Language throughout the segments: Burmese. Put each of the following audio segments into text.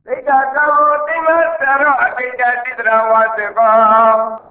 They got no Timotaro, they got it was a bomb.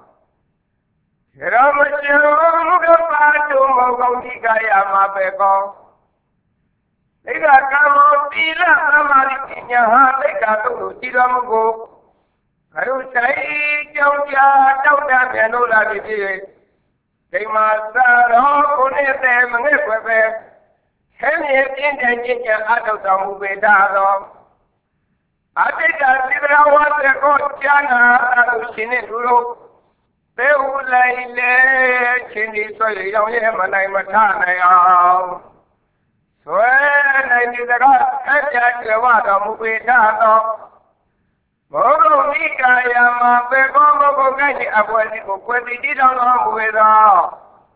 Ramacham, the part of Mogikayama Beko. They got no Tila, Maritina, they got to Tilamugo. I will say, don't have Yanola did. They must on them and everywhere. Henry in the adult of Vedado. I think I was a good Jana, Sinitulu. They would lay Chini, so young Yemen, Matana. So I did the God, and the water Vedado. Moro Mika Yama, Begomo Gani, Abuelo, when they did along with all.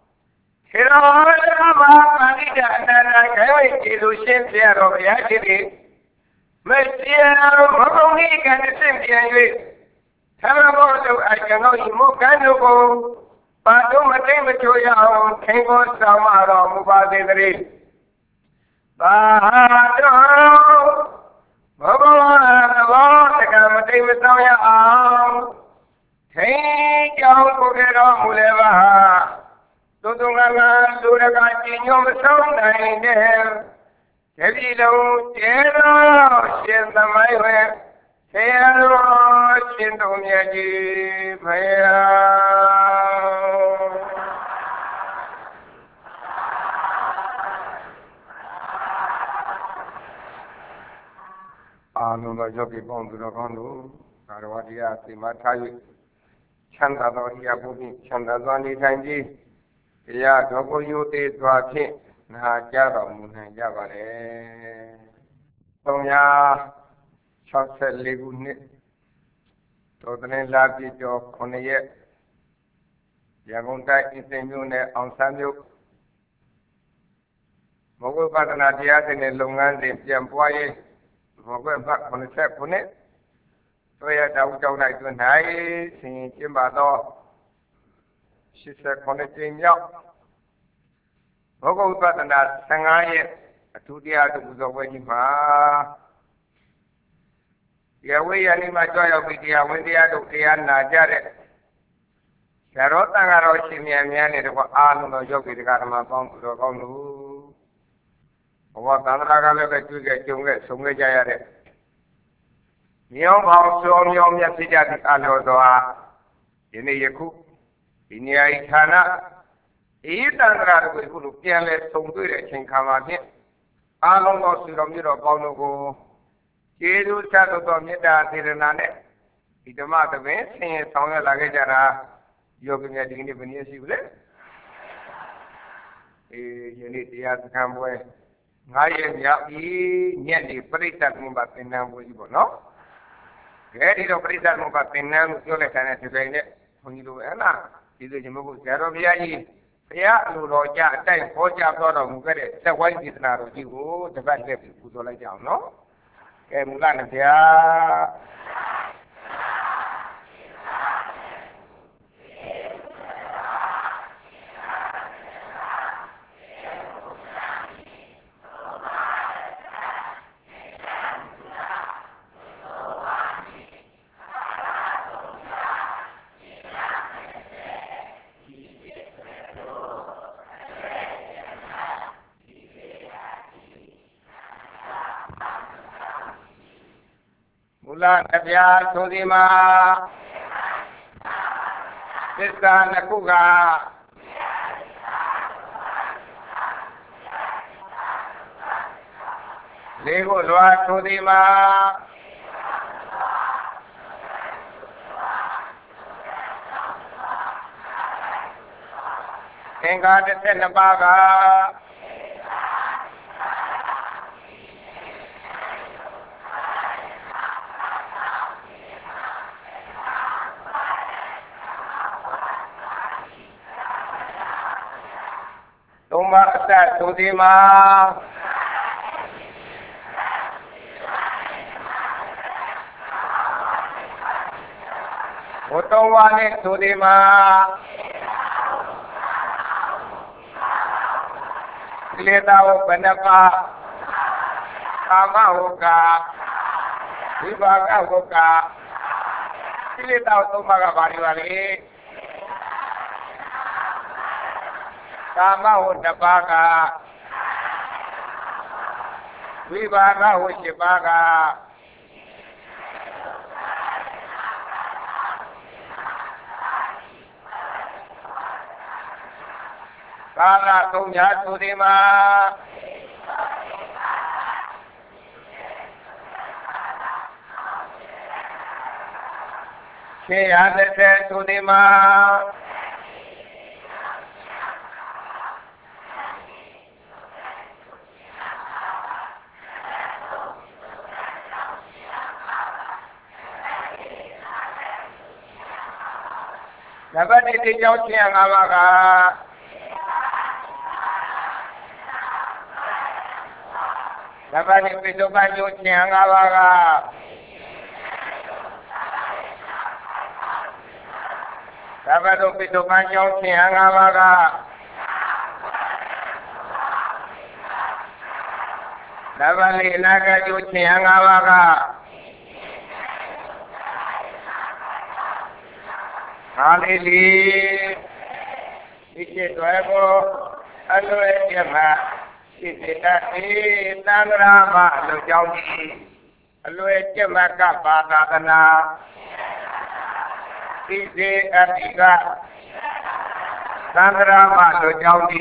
Hirama, Manita, and I can't wait to send there of Yaki. Monsieur, Moro Mika, and the same Terrible, I can know you move Ganugo, but do my name to your Tango Samaro, Mubadi. But Baba, the Gamati with your arm. Take your Pugero Muleva. Tudunga, Duraga, Yum, so nine. Kevilo, Tero, Shinda, my way. Tero, Shindomiaji, Maya. Anu Jogi Bondu Gondu, Karwadia, Timatai, Chandadoria Bumi, Chandazani Tangi, Ya Dogo Yuti, Dwaki, Najara Munajavare. Tonya, Chasel Liguni, Todane Labi Jo Konaye, Yagunta Insemune on Samu, Mogu Patanadia in the Lungan, the Jampoye. Back on the step on it. So, yeah, that was all I do. Nice, singing Jimbado. She said, connecting you. Mogo got that Sangai, a 2 years was away. Yeah, we are in my joy of India when they are to Diana Jared. Sarota Roshimi and Yanni were all no joke with the Garma Pong to the Gonu. What Andraga to get Sunga Jayare. Young house, young Yasija Alodoa, in a Yaku, in Yaitana, Itandra with Pupiale, Sungu, Chinkama, Along of Suramiro Bonogo, Jedu Sato Domida, Tiranane, Itamata Vance, singing a song like Jara, Yogan at the Independence. You need the other come away. I am Yapi, Yanni, Prita Mubatina, no? Get it of Prita Mubatina, Yoletan today, when you do Anna, either you move Garovia, Ya, Luroja, time, Hoja, Mugare, the white is not you, the best left is Putola, no? Mulana, Mula Nabia Sodima Sista Nakuga Lego Loa Sodima Enga de Senabaga Tumasa Sudima Utowane Sudima Leta Panapa Kama Hoka วิบากะโกกะกิเลสเอาသုံးပါးကဘာတွေပါလဲကာမဝတ္တပါးကဝိပါကဝ၈ပါးကကာလသုံးညာသူဒီမှာရှေးရတဲ့သူဒီမှာနံပါတ်1ဒီကြောင့်ရှင်းရမှာကနံပါတ်2ပိဿုပန်ကျိုးရှင်းရမှာကနံပါတ်3ပိဿုပန်ကျိုးရှင်းရမှာကနံပါတ်4အနာဂတ်ကျိုးရှင်းရမှာကဟာလေလေဒီကျေတွယ်ကိုအလွယ်ပြမှာစိတ္တအေသံဃာမလူကြောင့်ဒီအလွယ်ပြမကပါသာသနာဒီစေအတိကသံဃာမလူကြောင့်ဒီ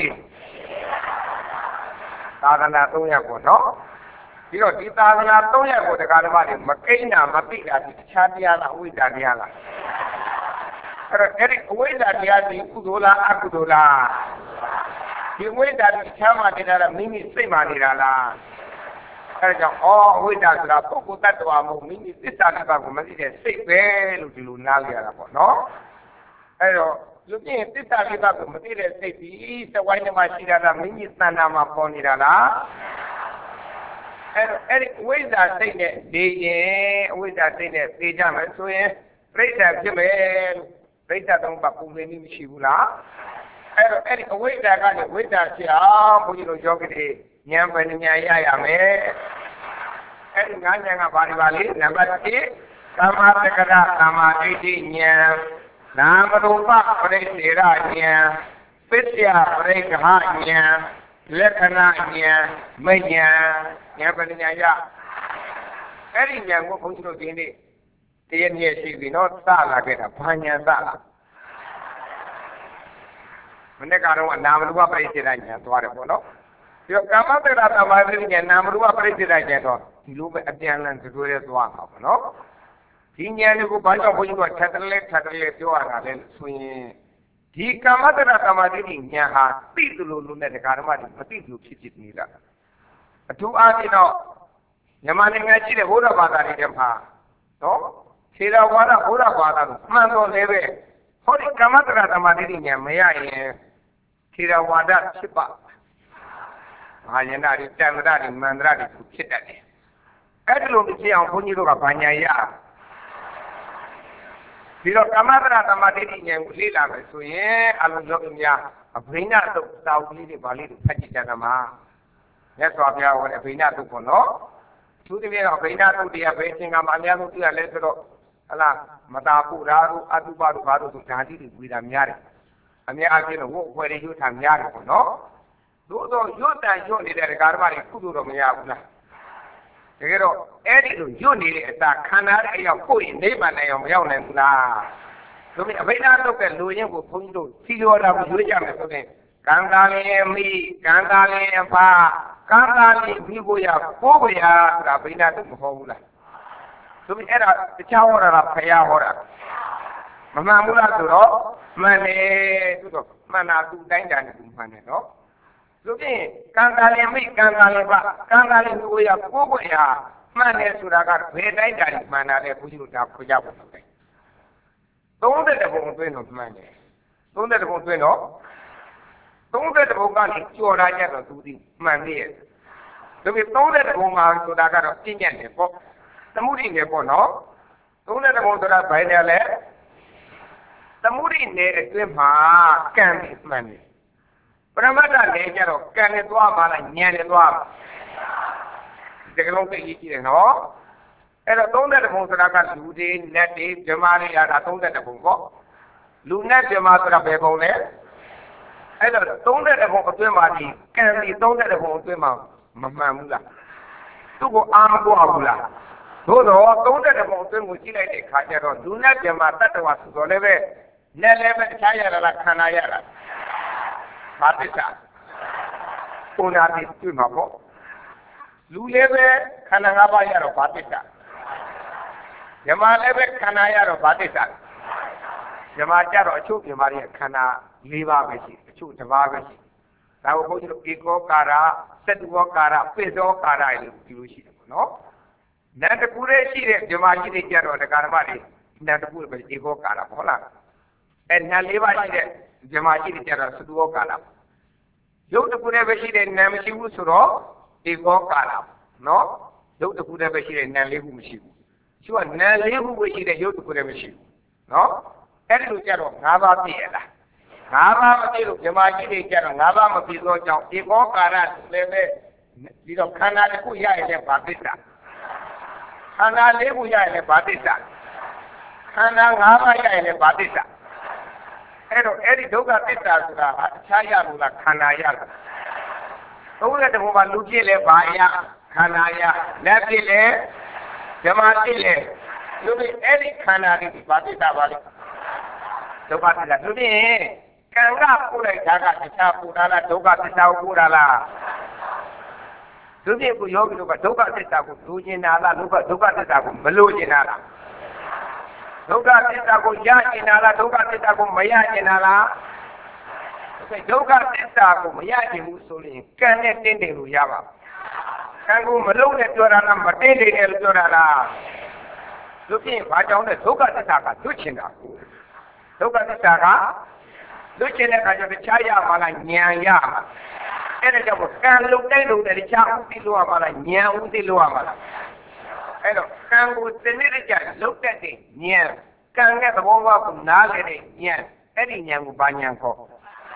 သာသနာ3ရပ်ပေါ့နော်ပြီးတော့ဒီသာသနာ3ရပ်ကိုတရားဓမ္မတွေမကိန်းတာမသိတာဒီတခြားတရားလားအဝိဇ္ဇာတရားလားအဲ့ဒီအဝိဇ္ဇာတရားဒီကုသိုလ်လားအကုသိုလ်လားဒီအဝိဇ္ဇာဒီချမ်းသာနေတာလားမိမိစိတ်မှနေတာလားအဲ့ဒါကြောင့်အဝိဇ္ဇာဆိုတာပုဂ္ဂိုလ်တ attva မဟုတ်မိမိသစ္စာတစ်ပါးကိုမသိတဲ့စိတ်ပဲလို့ဒီလိုနားလည်ရတာပေါ့နော်အဲ့တော့လူပြင်းသစ္စာတစ်ပါးကိုမသိတဲ့စိတ်ဒီသဝိုင်းထဲမှာရှိတာလားမိမိသဏ္ဍာန်မှာပေါ်နေတာလားအဲ့ဒီအဝိဇ္ဇာစိတ်နဲ့နေရင်အဝိဇ္ဇာစိတ်နဲ့သိကြမယ်ဆိုရင်ပြိဋ္ဌာဖြစ်မယ်ပြိဋ္ဌာတော့ပုံနေမရှိဘူးလားအဲ့တော့အဲ့ဒီအဝိဇ္ဇာကနေဝိဇ္ဇာဖြစ်အောင်ဘုန်းကြီးတို့ယောဂီတွေဉာဏ်ပဲဉာဏ်ရရမယ်အဲ့ဒီဉာဏ်ကဘာတွေပါလဲနံပါတ်1သမ္မာတက္ကရာသမ္မာဒိဋ္ဌိဉာဏ်နာမရူပပရိသေရဉာဏ်ပစ္စယပရိက္ခဉာဏ်လက္ခဏာဉာဏ်မဉ္ဇဉာဏ်ပဲဉာဏ်ရအဲ့ဒီဉာဏ်ကိုဘုန်းကြီးတို့ဒီနေ့တရားနည်းရှိပြီနော်စလာခဲ့တာဘာဉာဏ်စလာမနေ့ကတော့နာမရူပပရိစ္ဆေဒဉာဏ်သွားတယ်ပေါ့နော်ဒီတော့ကာမတက္ကရာသမာဓိဉာဏ်နာမရူပပရိစ္ဆေဒဉာဏ်တော့ဒီလိုပဲအပြန်လန်ကြွယ်သွားမှာပေါ့နော်ဒီဉာဏ်ကိုဘာကြောင့်ဘုန်းကြီးကထပ်တလဲပြောရတာလဲဆိုရင်ဒီကာမတက္ကရာသမာဓိဉာဏ်ဟာသိသလိုလိုနဲ့တရားဓမ္မတွေမသိဘူးဖြစ်နေတာအထူးအားဖြင့်တော့မြန်မာနိုင်ငံရှိတဲ့ဘုရားဘာသာတွေထဲမှာနော်ခြေတော်ဝါဒဘုရားဘာသာကိုမှန်တော်လည်းပဲဟောဒီကာမတက္ကရာသမာဓိဉာဏ်မရရင်ခြေတော်ဝါဒဖြစ်ပါဘာယနာတွေတန်ត្រာတွေမန္တရာတွေဖြစ်တတ်တယ်အဲ့ဒီလိုဖြစ်အောင်ဘုန်းကြီးတို့ကဘာညာရဒီတော့ကာမတက္ကရာသမာဓိဉာဏ်ကိုလေ့လာမယ်ဆိုရင်အလုံးစုံများအဘိဓါတုတ်စာအုပ်လေးတွေဗာလေးတွေဖတ်ကြည့်ကြတာမှာမြတ်စွာဘုရားဟောတဲ့အဘိဓါတုတ်ပေါ့နော်သူတည်းကတော့အဘိဓါတုတ်တရားပဲသင်္ကမှာအများဆုံးတွေ့ရလဲဆိုတော့ဟလားမတာပုရာတို့အတုပတို့ဘာတို့ဆိုဓာတိတွေဝေတာများတယ်အများအားဖြင့်တော့ဝတ်ခွဲတွေရွတ်တာများတယ်ပေါ့နော်သို့တော့ရွတ်တန်ရွတ်နေတဲ့ဓမ္မတွေကုသိုလ်တော့မရဘူးလားတကယ်တော့အဲ့ဒီလိုရွတ်နေတဲ့အစာခန္ဓာရဲ့အရောက်ကိုယ်နိဗ္ဗာန်နဲ့အောင်မရောက်နိုင်ဘူးလားဒါပေမဲ့အဘိဓါတုတ်တဲ့လူရင်းကိုဘုန်းကြီးတို့စီရောတာကိုရွေးကြမယ်ဆိုရင်ကံတာလင်းမိကံတာလင်းအဖကံတာလင်းပြီးကိုရကိုယ်ကိုရဆိုတာအဘိဓါတုတ်မဟုတ်ဘူးလားဆိုပြီးအဲ့ဒါတခြားဟောတာလားဖယားဟောတာမမှန်ဘူးလားဆိုတော့မှန်တယ်သူတော့မှန်တာသူတိုင်းတာနဲ့သူမှန်တယ်နော်ဆိုပြီးကံတာလင်းမိကံတာလင်းဖကံတာလင်းပြီးကိုရကိုယ်ကိုရမှန်တယ်ဆိုတာကဘယ်တိုင်းတာမှန်တာလဲဘုရားတို့ဒါခွကြပါတော့တယ်30ဘုံအတွင်းတော့မှန်တယ်30ဘုံအတွင်းတော့30ဘုံကနေကြော်လာကြတော့သူဒီမှန်သေးရဲ့ဒါပေမဲ့30ဘုံမှာဆိုတာကတော့ပြည့်ညက်တယ်ပေါ့သမုဒိနယ်ပေါ့နော်30ဘုံဆိုတာဘယ်နဲ့လဲသမုဒိနယ်အတွင်းမှာကံပြီးမှန်တယ်ပရမတ္ထနယ်ကျတော့ကံနဲ့သွားမှလားဉာဏ်နဲ့သွားဒီကလုံးသိကြည့်တယ်နော်အဲ့တော့30ဘုံဆိုတာကလူတွေနတ်တွေဗြဟ္မာတွေရတာ30ဘုံပေါ့လူနဲ့ဗြဟ္မာဆိုတာဘယ်ဘုံလဲအဲ့တော့30ဘုံအတွင်းမှာဒီကံဒီ30ဘုံအတွင်းမှာမမှန်ဘူးလားသူ့ကိုအားမပွားဘူးလားသို့တော့30ဘုံအတွင်းကိုကြည့်လိုက်တဲ့အခါကျတော့လူနဲ့ဗြဟ္မာတတ္တဝါဆိုတော့လည်းပဲနဲ့လည်းပဲတခြားရတာလားခန္ဓာရတာဘာသစ္စာကိုနာတိတွေ့မှာပေါ့လူလည်းပဲခန္ဓာ၅ပါးရတော့ဘာသစ္စာဗြဟ္မာလည်းပဲခန္ဓာရတော့ဘာသစ္စာဗြဟ္မာကြတော့အချို့ဗြဟ္မာရဲ့ခန္ဓာ၄ပါးပဲရှိအချို့တစ်ပါးပဲရှိဒါကိုဘုန်းကြီးတို့ဧကောကာရသတ္တဝကာရပိသောကာရလို့ဒီလိုရှိတယ်ပေါ့နော်နတ်တကူလေးရှိတဲ့ဗြဟ္မာရှိတဲ့ကြတော့တရားဓမ္မတွေနတ်တကူပဲဧကောကာရဟုတ်လားအဲနတ်၄ပါးရှိတဲ့ဗြဟ္မာရှိတဲ့ကြတော့သတ္တဝကာရရုပ်တကူလေးပဲရှိတဲ့နာမရှိဘူးဆိုတော့ဧကောကာရနော်ရုပ်တကူလေးပဲရှိတဲ့နာ၄ခုမရှိဘူးသူကနာ၄ခုပဲရှိတဲ့ရုပ်တကူလေးမရှိဘူးနော်အဲ့ဒီလိုကြတော့၅ပါးပြည့်ရလား၅ပါးမပြည့်လို့ဗြဟ္မာရှိတဲ့ကြတော့၅ပါးမပြည့်သောကြောင့်ဧကောကာရလည်းပဲဒီတော့ခန္ဓာတစ်ခုရရင်လည်းဘာသစ္စာခန္ဓာ၄ခုရရင်လည်းဘာသစ္စာခန္ဓာ၅ပါးရရင်လည်းဘာသစ္စာအဲ့တော့အဲ့ဒီဒုက္ခသစ္စာဆိုတာအခြားရလို့လားခန္ဓာရလား30ဘုံမှာလူပြည့်လဲဘာရခန္ဓာရလက်ပြည့်လဲဗြဟ္မာပြည့်လဲလူပြည့်အဲ့ဒီခန္ဓာတွေဘာသစ္စာပါလဲဒုက္ခသစ္စာလူပြည့်ကံကပို့လိုက်တာကတခြားပို့တာလားဒုက္ခသစ္စာကိုပို့တာလားလူပြည့်ကိုယောဂီတို့ကဒုက္ခသစ္စာကိုလိုချင်တာလားဒုက္ခသစ္စာကိုမလိုချင်တာလားဒုက္ခသစ္စာကိုရကျင်တာလားဒုက္ခသစ္စာကိုမရကျင်တာလားဒုက္ခသစ္စာကိုမရကျင်ဘူးဆိုရင်ကံနဲ့တင်းတယ်လို့ရပါကံကိုမလုံးနဲ့ပြောတာလားမတင်းတယ်နဲ့ပြောတာလားလူပြည့်ဘာကြောင့်လဲဒုက္ခသစ္စာကလွတ်ချင်တာဒုက္ခသစ္စာကလွတ်ချင်တဲ့အခါကျတော့တခြားရမှာလားဉာဏ်ရမှာအဲ့ဒါကြောင့်ကံလုံးတဲ့လုံးတဲ့တခြားဥသိလို့ရမှာလားဉာဏ်ဥသိလို့ရမှာလားအဲ့တော့ကံကိုစနစ်တကျလုံးတတ်တဲ့ဉာဏ်ကံရဲ့သဘောဝကိုနားလည်တဲ့ဉာဏ်အဲ့ဒီဉာဏ်ကိုဘာဉာဏ်ခေါ်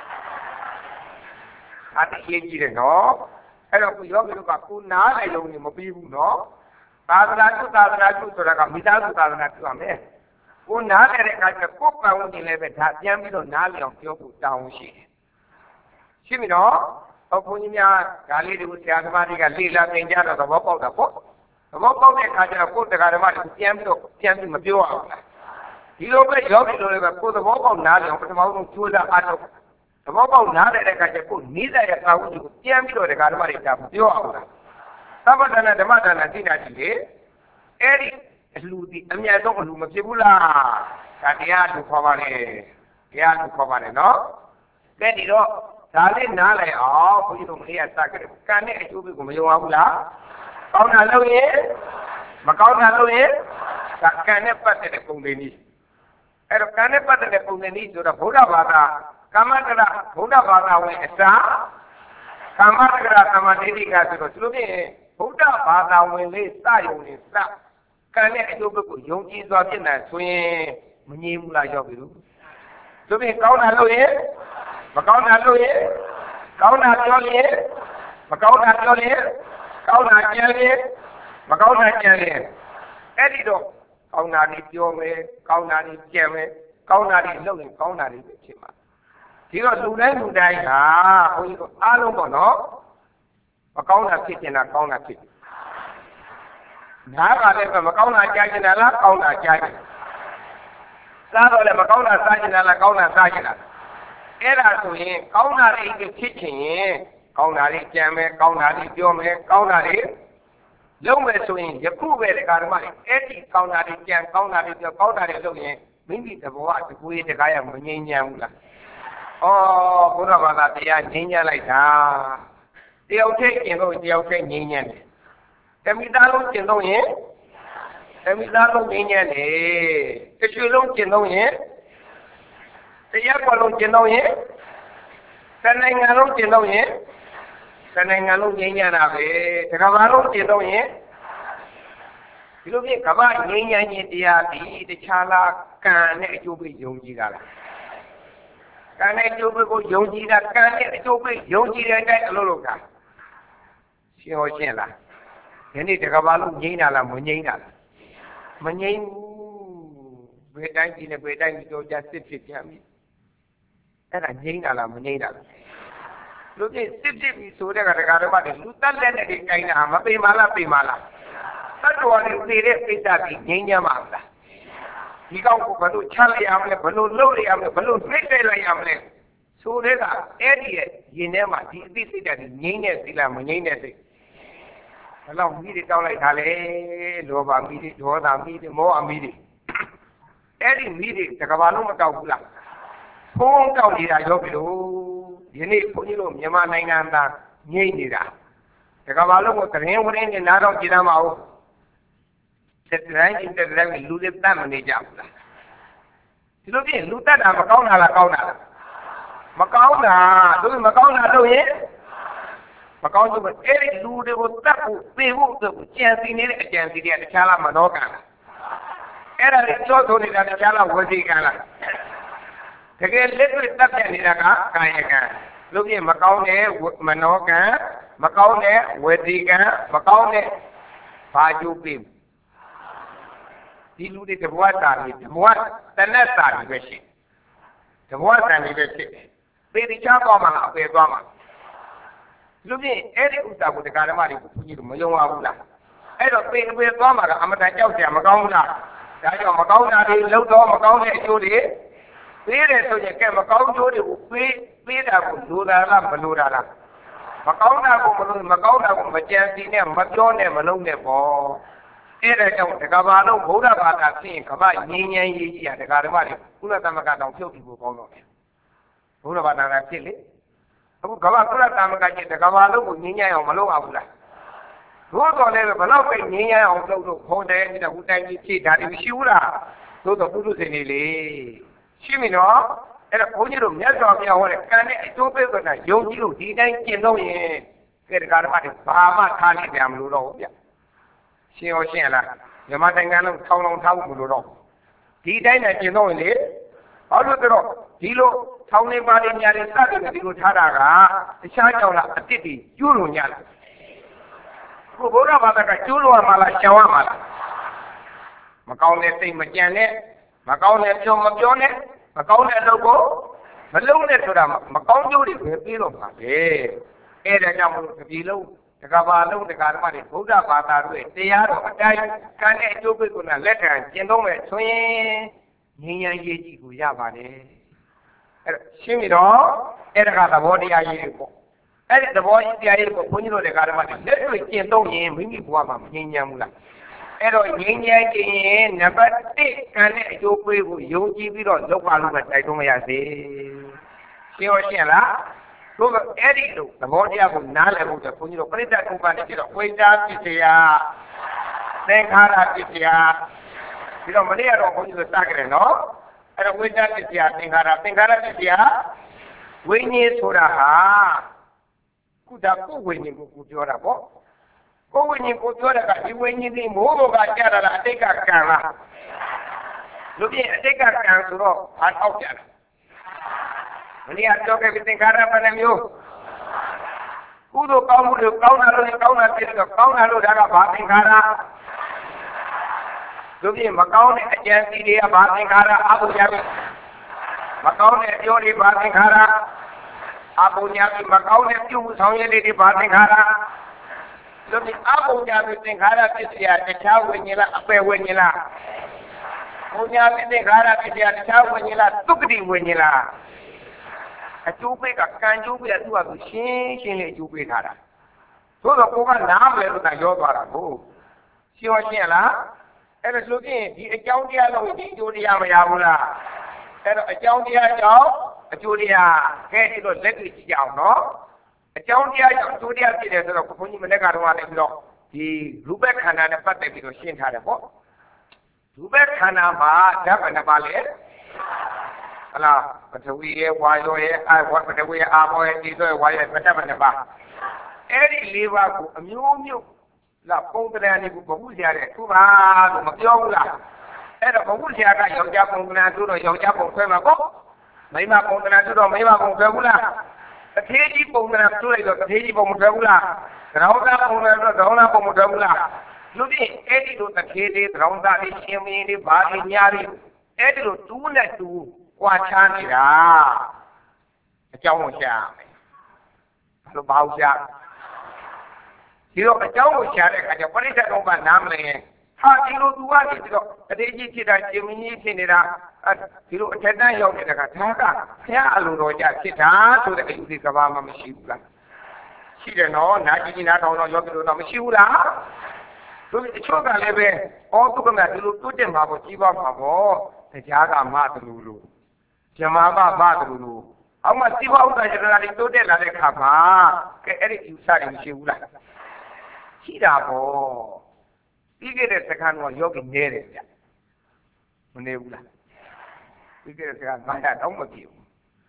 အတည်းကြီးတယ်နော်အဲ့တော့ကိုယောဂီတို့ကကိုနားလိုက်လုံးနေမပြီးဘူးနော်သာသနာ့ဆိုတာကမိသားစုသာသနာပြုရမယ်ကိုနားလည်တဲ့အခါကျကိုပတ်ဝန်းကျင်လည်းပဲဒါပြန်ပြီးတော့နားလည်အောင်ပြောဖို့တောင်းရှိတယ်ရှိပြီနော်ဘုန်းကြီးများဒါလေးတွေကိုဆရာသမားတွေကလေ့လာသင်ကြတော့သဘောပေါက်တာပေါ့သဘောပေါက်တဲ့အခါကျတော့ကိုတရားဓမ္မတွေပြန်ပြီးမပြောအောင်ဒီလိုပဲယောဂီလိုလည်းပဲကိုသဘောပေါက်နားလည်အောင်ပထမဆုံးကြိုးစားအားထုတ်သဘောပေါက်နားလည်တဲ့အခါကျကိုနိစ္စရဲ့အာဝုကိုပြန်ပြီးတော့တရားဓမ္မတွေဒါပြောအောင်လားသဗ္ဗဒါနဓမ္မဒါနသိနာကြည့်လေအဲ့ဒီအလှဒီအမြတ်ဆုံးအလှမဖြစ်ဘူးလားဒါတရားလူခေါ်ပါလေတရားလူခေါ်ပါလေနော်ကဲဒီတော့ဒါလေးနားလည်အောင်ဘုန်းကြီးတို့မလေးကစကြတယ်ကံနဲ့အကျိုးပေးကိုမယုံအောင်ဘူးလားကောင်းတာလုပ်ရင်မကောင်းတာလုပ်ရင်ဒါကံနဲ့ပတ်သက်တဲ့ပုံသင်နည်းအဲ့တော့ကံနဲ့ပတ်သက်တဲ့ပုံသင်နည်းဆိုတော့ဗုဒ္ဓဘာသာကမ္မတရဗုဒ္ဓဘာသာဝင်အစာကမ္မတရသမတိတိကဆိုတော့သူတို့ပြင်ဗုဒ္ဓဘာသာဝင်လေးစယုံနေစကံနဲ့အကျိုးပေးကိုယုံကြည်စွာဖြစ်နေဆိုရင်မငြင်းဘူးလားရောက်ပြီလို့သူပြင်ကောင်းတာလုပ်ရင်မကောင်းတာလုပ်ရင်ကောင်းတာပြောရင်မကောင်းတာပြောရင်ကောင်းတာကြံရင်မကောင်းတာကြံရင်အဲ့ဒီတော့ကောင်းတာတွေပြောမယ်ကောင်းတာတွေကြံမယ်ကောင်းတာတွေလုပ်ရင်ကောင်းတာတွေပဲဖြစ်မှာဒီတော့လူတိုင်းဟာဘုန်းကြီးတို့အားလုံးပေါ့နော်မကောင်းတာဖြစ်နေတာကောင်းတာဖြစ်နားကလည်းမကောင်းတာကြားကျင်တာလားကောင်းတာကြားကျင်စားတော့လည်းမကောင်းတာစားကျင်တာလားကောင်းတာစားကျင်တာအဲ့ဒါဆိုရင်ကောင်းတာတွေဖြစ်ချင်ရင်ကောင်းတာတွေကြံမယ်ကောင်းတာတွေပြောမယ်ကောင်းတာတွေလုပ်မယ်ဆိုရင်ယခုပဲတရားဓမ္မတွေအဲ့ဒီကောင်းတာတွေကြံကောင်းတာတွေပြောကောင်းတာတွေလုပ်ရင်မိမိတဘောတကူရေးတကားရမငြိမ်းချမ်းဘူးလားဩဘုရားဘာသာတရားငြိမ်းချမ်းလိုက်တာတယောက်တည်းကျင်လို့တယောက်တည်းငြိမ်းချမ်းတယ်တမိသားလုံးကျင်လို့ရင်တမိသားလုံးငြိမ်းချမ်းတယ်တရွှေလုံးကျင်လို့ရင်တရားကွာလုံးကျင်တော့ရင်တနိုင်ငံလုံးကျင်တော့ရင်တနိုင်ငံလုံးငြိမ်းချမ်းတာပဲတကမ္ဘာလုံးကျင်တော့ရင်ဒီလိုဖြစ်ကမ္ဘာငြိမ်းချမ်းခြင်းတရားဒီတခြားလားကံနဲ့အကျိုးပေးယုံကြည်တာလားကံနဲ့အကျိုးပေးကိုယုံကြည်တာကံနဲ့အကျိုးပေးယုံကြည်တဲ့အတိုင်းအလုပ်လုပ်တာရှင်းဟောရှင်းလားဒီနေ့တကမ္ဘာလုံးငြိမ်းတာလားမငြိမ်းတာလား Menying bedang ini bedang itu jadi sip kami. Era nying dalam menying dalam. Lu ni sip sudah kadang-kadang ada lu tak lena di kain ama pemala. Satu orang sendiri kita nyingnya mana? Jika aku perlu cari amle, perlu lori amle, perlu retail amle. Sudah tak? Ini mah di sini nyingnya sila menyingnya sih. Kalau miri tahu lagi kali, dua miri, mau miri. Miri, terkawalu macam pula. Pun tahu dia jauh itu, ini pun itu memang naingan dah, ni dah. Terkawalu macam terheng ni narong kita mau. Setelah lu lepta mana jauh lah. Jadi ni, lu tak ada macau nak. Tu macau nak tu ye. Macau tu lu de tak pewu tu, jangan dia cakap manokan. Era itu ni dah cakap wajib kan. Jadi lepas tak jadi nak kaya kan. Lu ni macau ni manokan, macau ni wajib kan, macau ni baju pim. Di lu de buat tanah tadi bersih. Buat tadi bersih. Beri cakap mana, beri mana. Lu ni, usaha kita kalau mari punya macam apa lah. Beri mana, amat jauh dia macam mana. Jadi macam mana di laut macam mana juri. Beri tu je ke macam juri, beri aku belura. Macam mana aku macam sini, macam ni melung ni po. Jauh kalau bola pada sini, kalau ini ada kalau mari, kita tak makan tahu ibu kau ni. Bola pada sini. Aku kalau tahu kaji, kalau ni yang malu aku lah. Dua ni kalau ni yang aku deh ni dah hutan ni dari siura, tu budu sini le. Sini no, punya rumah jauh orang, kerana itu berbeza. Jauh di dalam kandung ni, kalau ada bahama thani dia malu ya. Siapa lah, yang mana dengan tahu malu. Di dalam kandung ni, alu tu, tahu ni balik nyari tadi nanti lu caraga, saya jauh lah, tadi juru nyala. Aku bola pada juru malah cawa malah. Macau ni sih macam ni, macau ni cuma macam ni, macau ni logo, belum ni sudah macau juri berpilih macam. Dah jamu berpilih, dekat balu dekat mana, sudah patah tu, tiada ada kan itu berguna letak, jendong macam ni yang jadi guna mana. Sini doh, kata body aja itu. The body aja itu punya lo dekat mana. Lepas itu jendong ni, mungkin buat apa, nyinyang mula. Nyinyang ni, nampak kan itu pun yang jiwa lo kalau macam itu macam siapa lah. Tu itu, the body aku nak lepas punya lo. Perintah kumpulan itu, kuida kita, tengkara kita. Kita mana ada punya lo tak keren, no? Ada wajah kita, tingkara kita, wajah surah. Kuda ku wajah kujuara po. Ku wajah kujuara kat wajah ni mulu kacar ada dekat kang. Lebih dekat kang suruh atau cara. Ini ada ke tingkara pada miu. Kudo kau nalu jaga tingkara. Jadi macau ni agensi dia bahagian kara abu nyari. Macau ni teori bahagian kara abu nyari. Macau ni tiup sahnya di bahagian kara. Jadi abu nyari tingkara kesian kecau wenyela apa wenyela. Punya tingkara kesian kecau wenyela tukdi wenyela. Cuba kan cuba tu aku sini cuba kara. So bukan nama itu tak jauh baraku. Siapa lah? Lu ni di jauh dia lo di jauh dia macam mana? Jauh dia jauh dia ke itu lagi jauh no. Jauh dia tidak tu aku punya mereka rumah ni lo di Rubek Khana dapat tapi tu sih ada po. Rubek Khana mah dapat balik. Alah, betul wayo betul apa itu wayo betul apa? Liwa ku miu. La penggunaan itu bagus ya deh. Tu mah macam lah. Bagus ya kan? Yang penggunaan tu, yang penggunaan tu, memang penggunaan tu, memang penggunaan pula. Ketika penggunaan tu itu, ketika penggunaan pula. Kenapa penggunaan tu, kenapa penggunaan pula? လူတွေအဲ့ဒီလိုတစ်ထေးသေးသရောင်းသားလေးရှင်မင်းလေးဘာလေးများလေးအဲ့ဒီလိုတူးနဲ့တူးကွာချမ်းနေတာအကြောင်းကိုရှာမယ်ဘယ်လိုဘာကိုရှာဒီတော့အကြောင်းကိုရှာတဲ့အခါကျပရိစ္ဆေတော့ကနားမလည်ရင်ဟာဒီလိုသူကနေပြီးတော့အတေးကြီးဖြစ်တာရှင်မင်းကြီးဖြစ်နေတာဒီလိုအထက်တန်းရောက်နေတဲ့ကဒါကဘုရားအလိုတော်ကြဖြစ်တာဆိုတဲ့အယူဒီကဘာမှမရှိဘူးလားရှိတယ်နော်နာကြီးနားထောင်တော့ယောဂီတို့တော့မရှိဘူးလားသူအချို့ကလည်းပဲအော်သူကမှဒီလိုတိုးတက်မှာပေါ့ကြီးပွားမှာပေါ့တရားကမတလူလူဇမားမတလူလူအောက်မှာစီးပွားဥစ္စာရတနာတွေတိုးတက်လာတဲ့ခါမှာကဲအဲ့ဒီယူဆတွေမရှိဘူးလားရှိတာပေါ့ပြီးခဲ့တဲ့စခန်းတော့ယောဂီနေတယ်ဗျမနေဘူးလားပြီးခဲ့တဲ့စခန်း900တော့မပြည့်ဘူး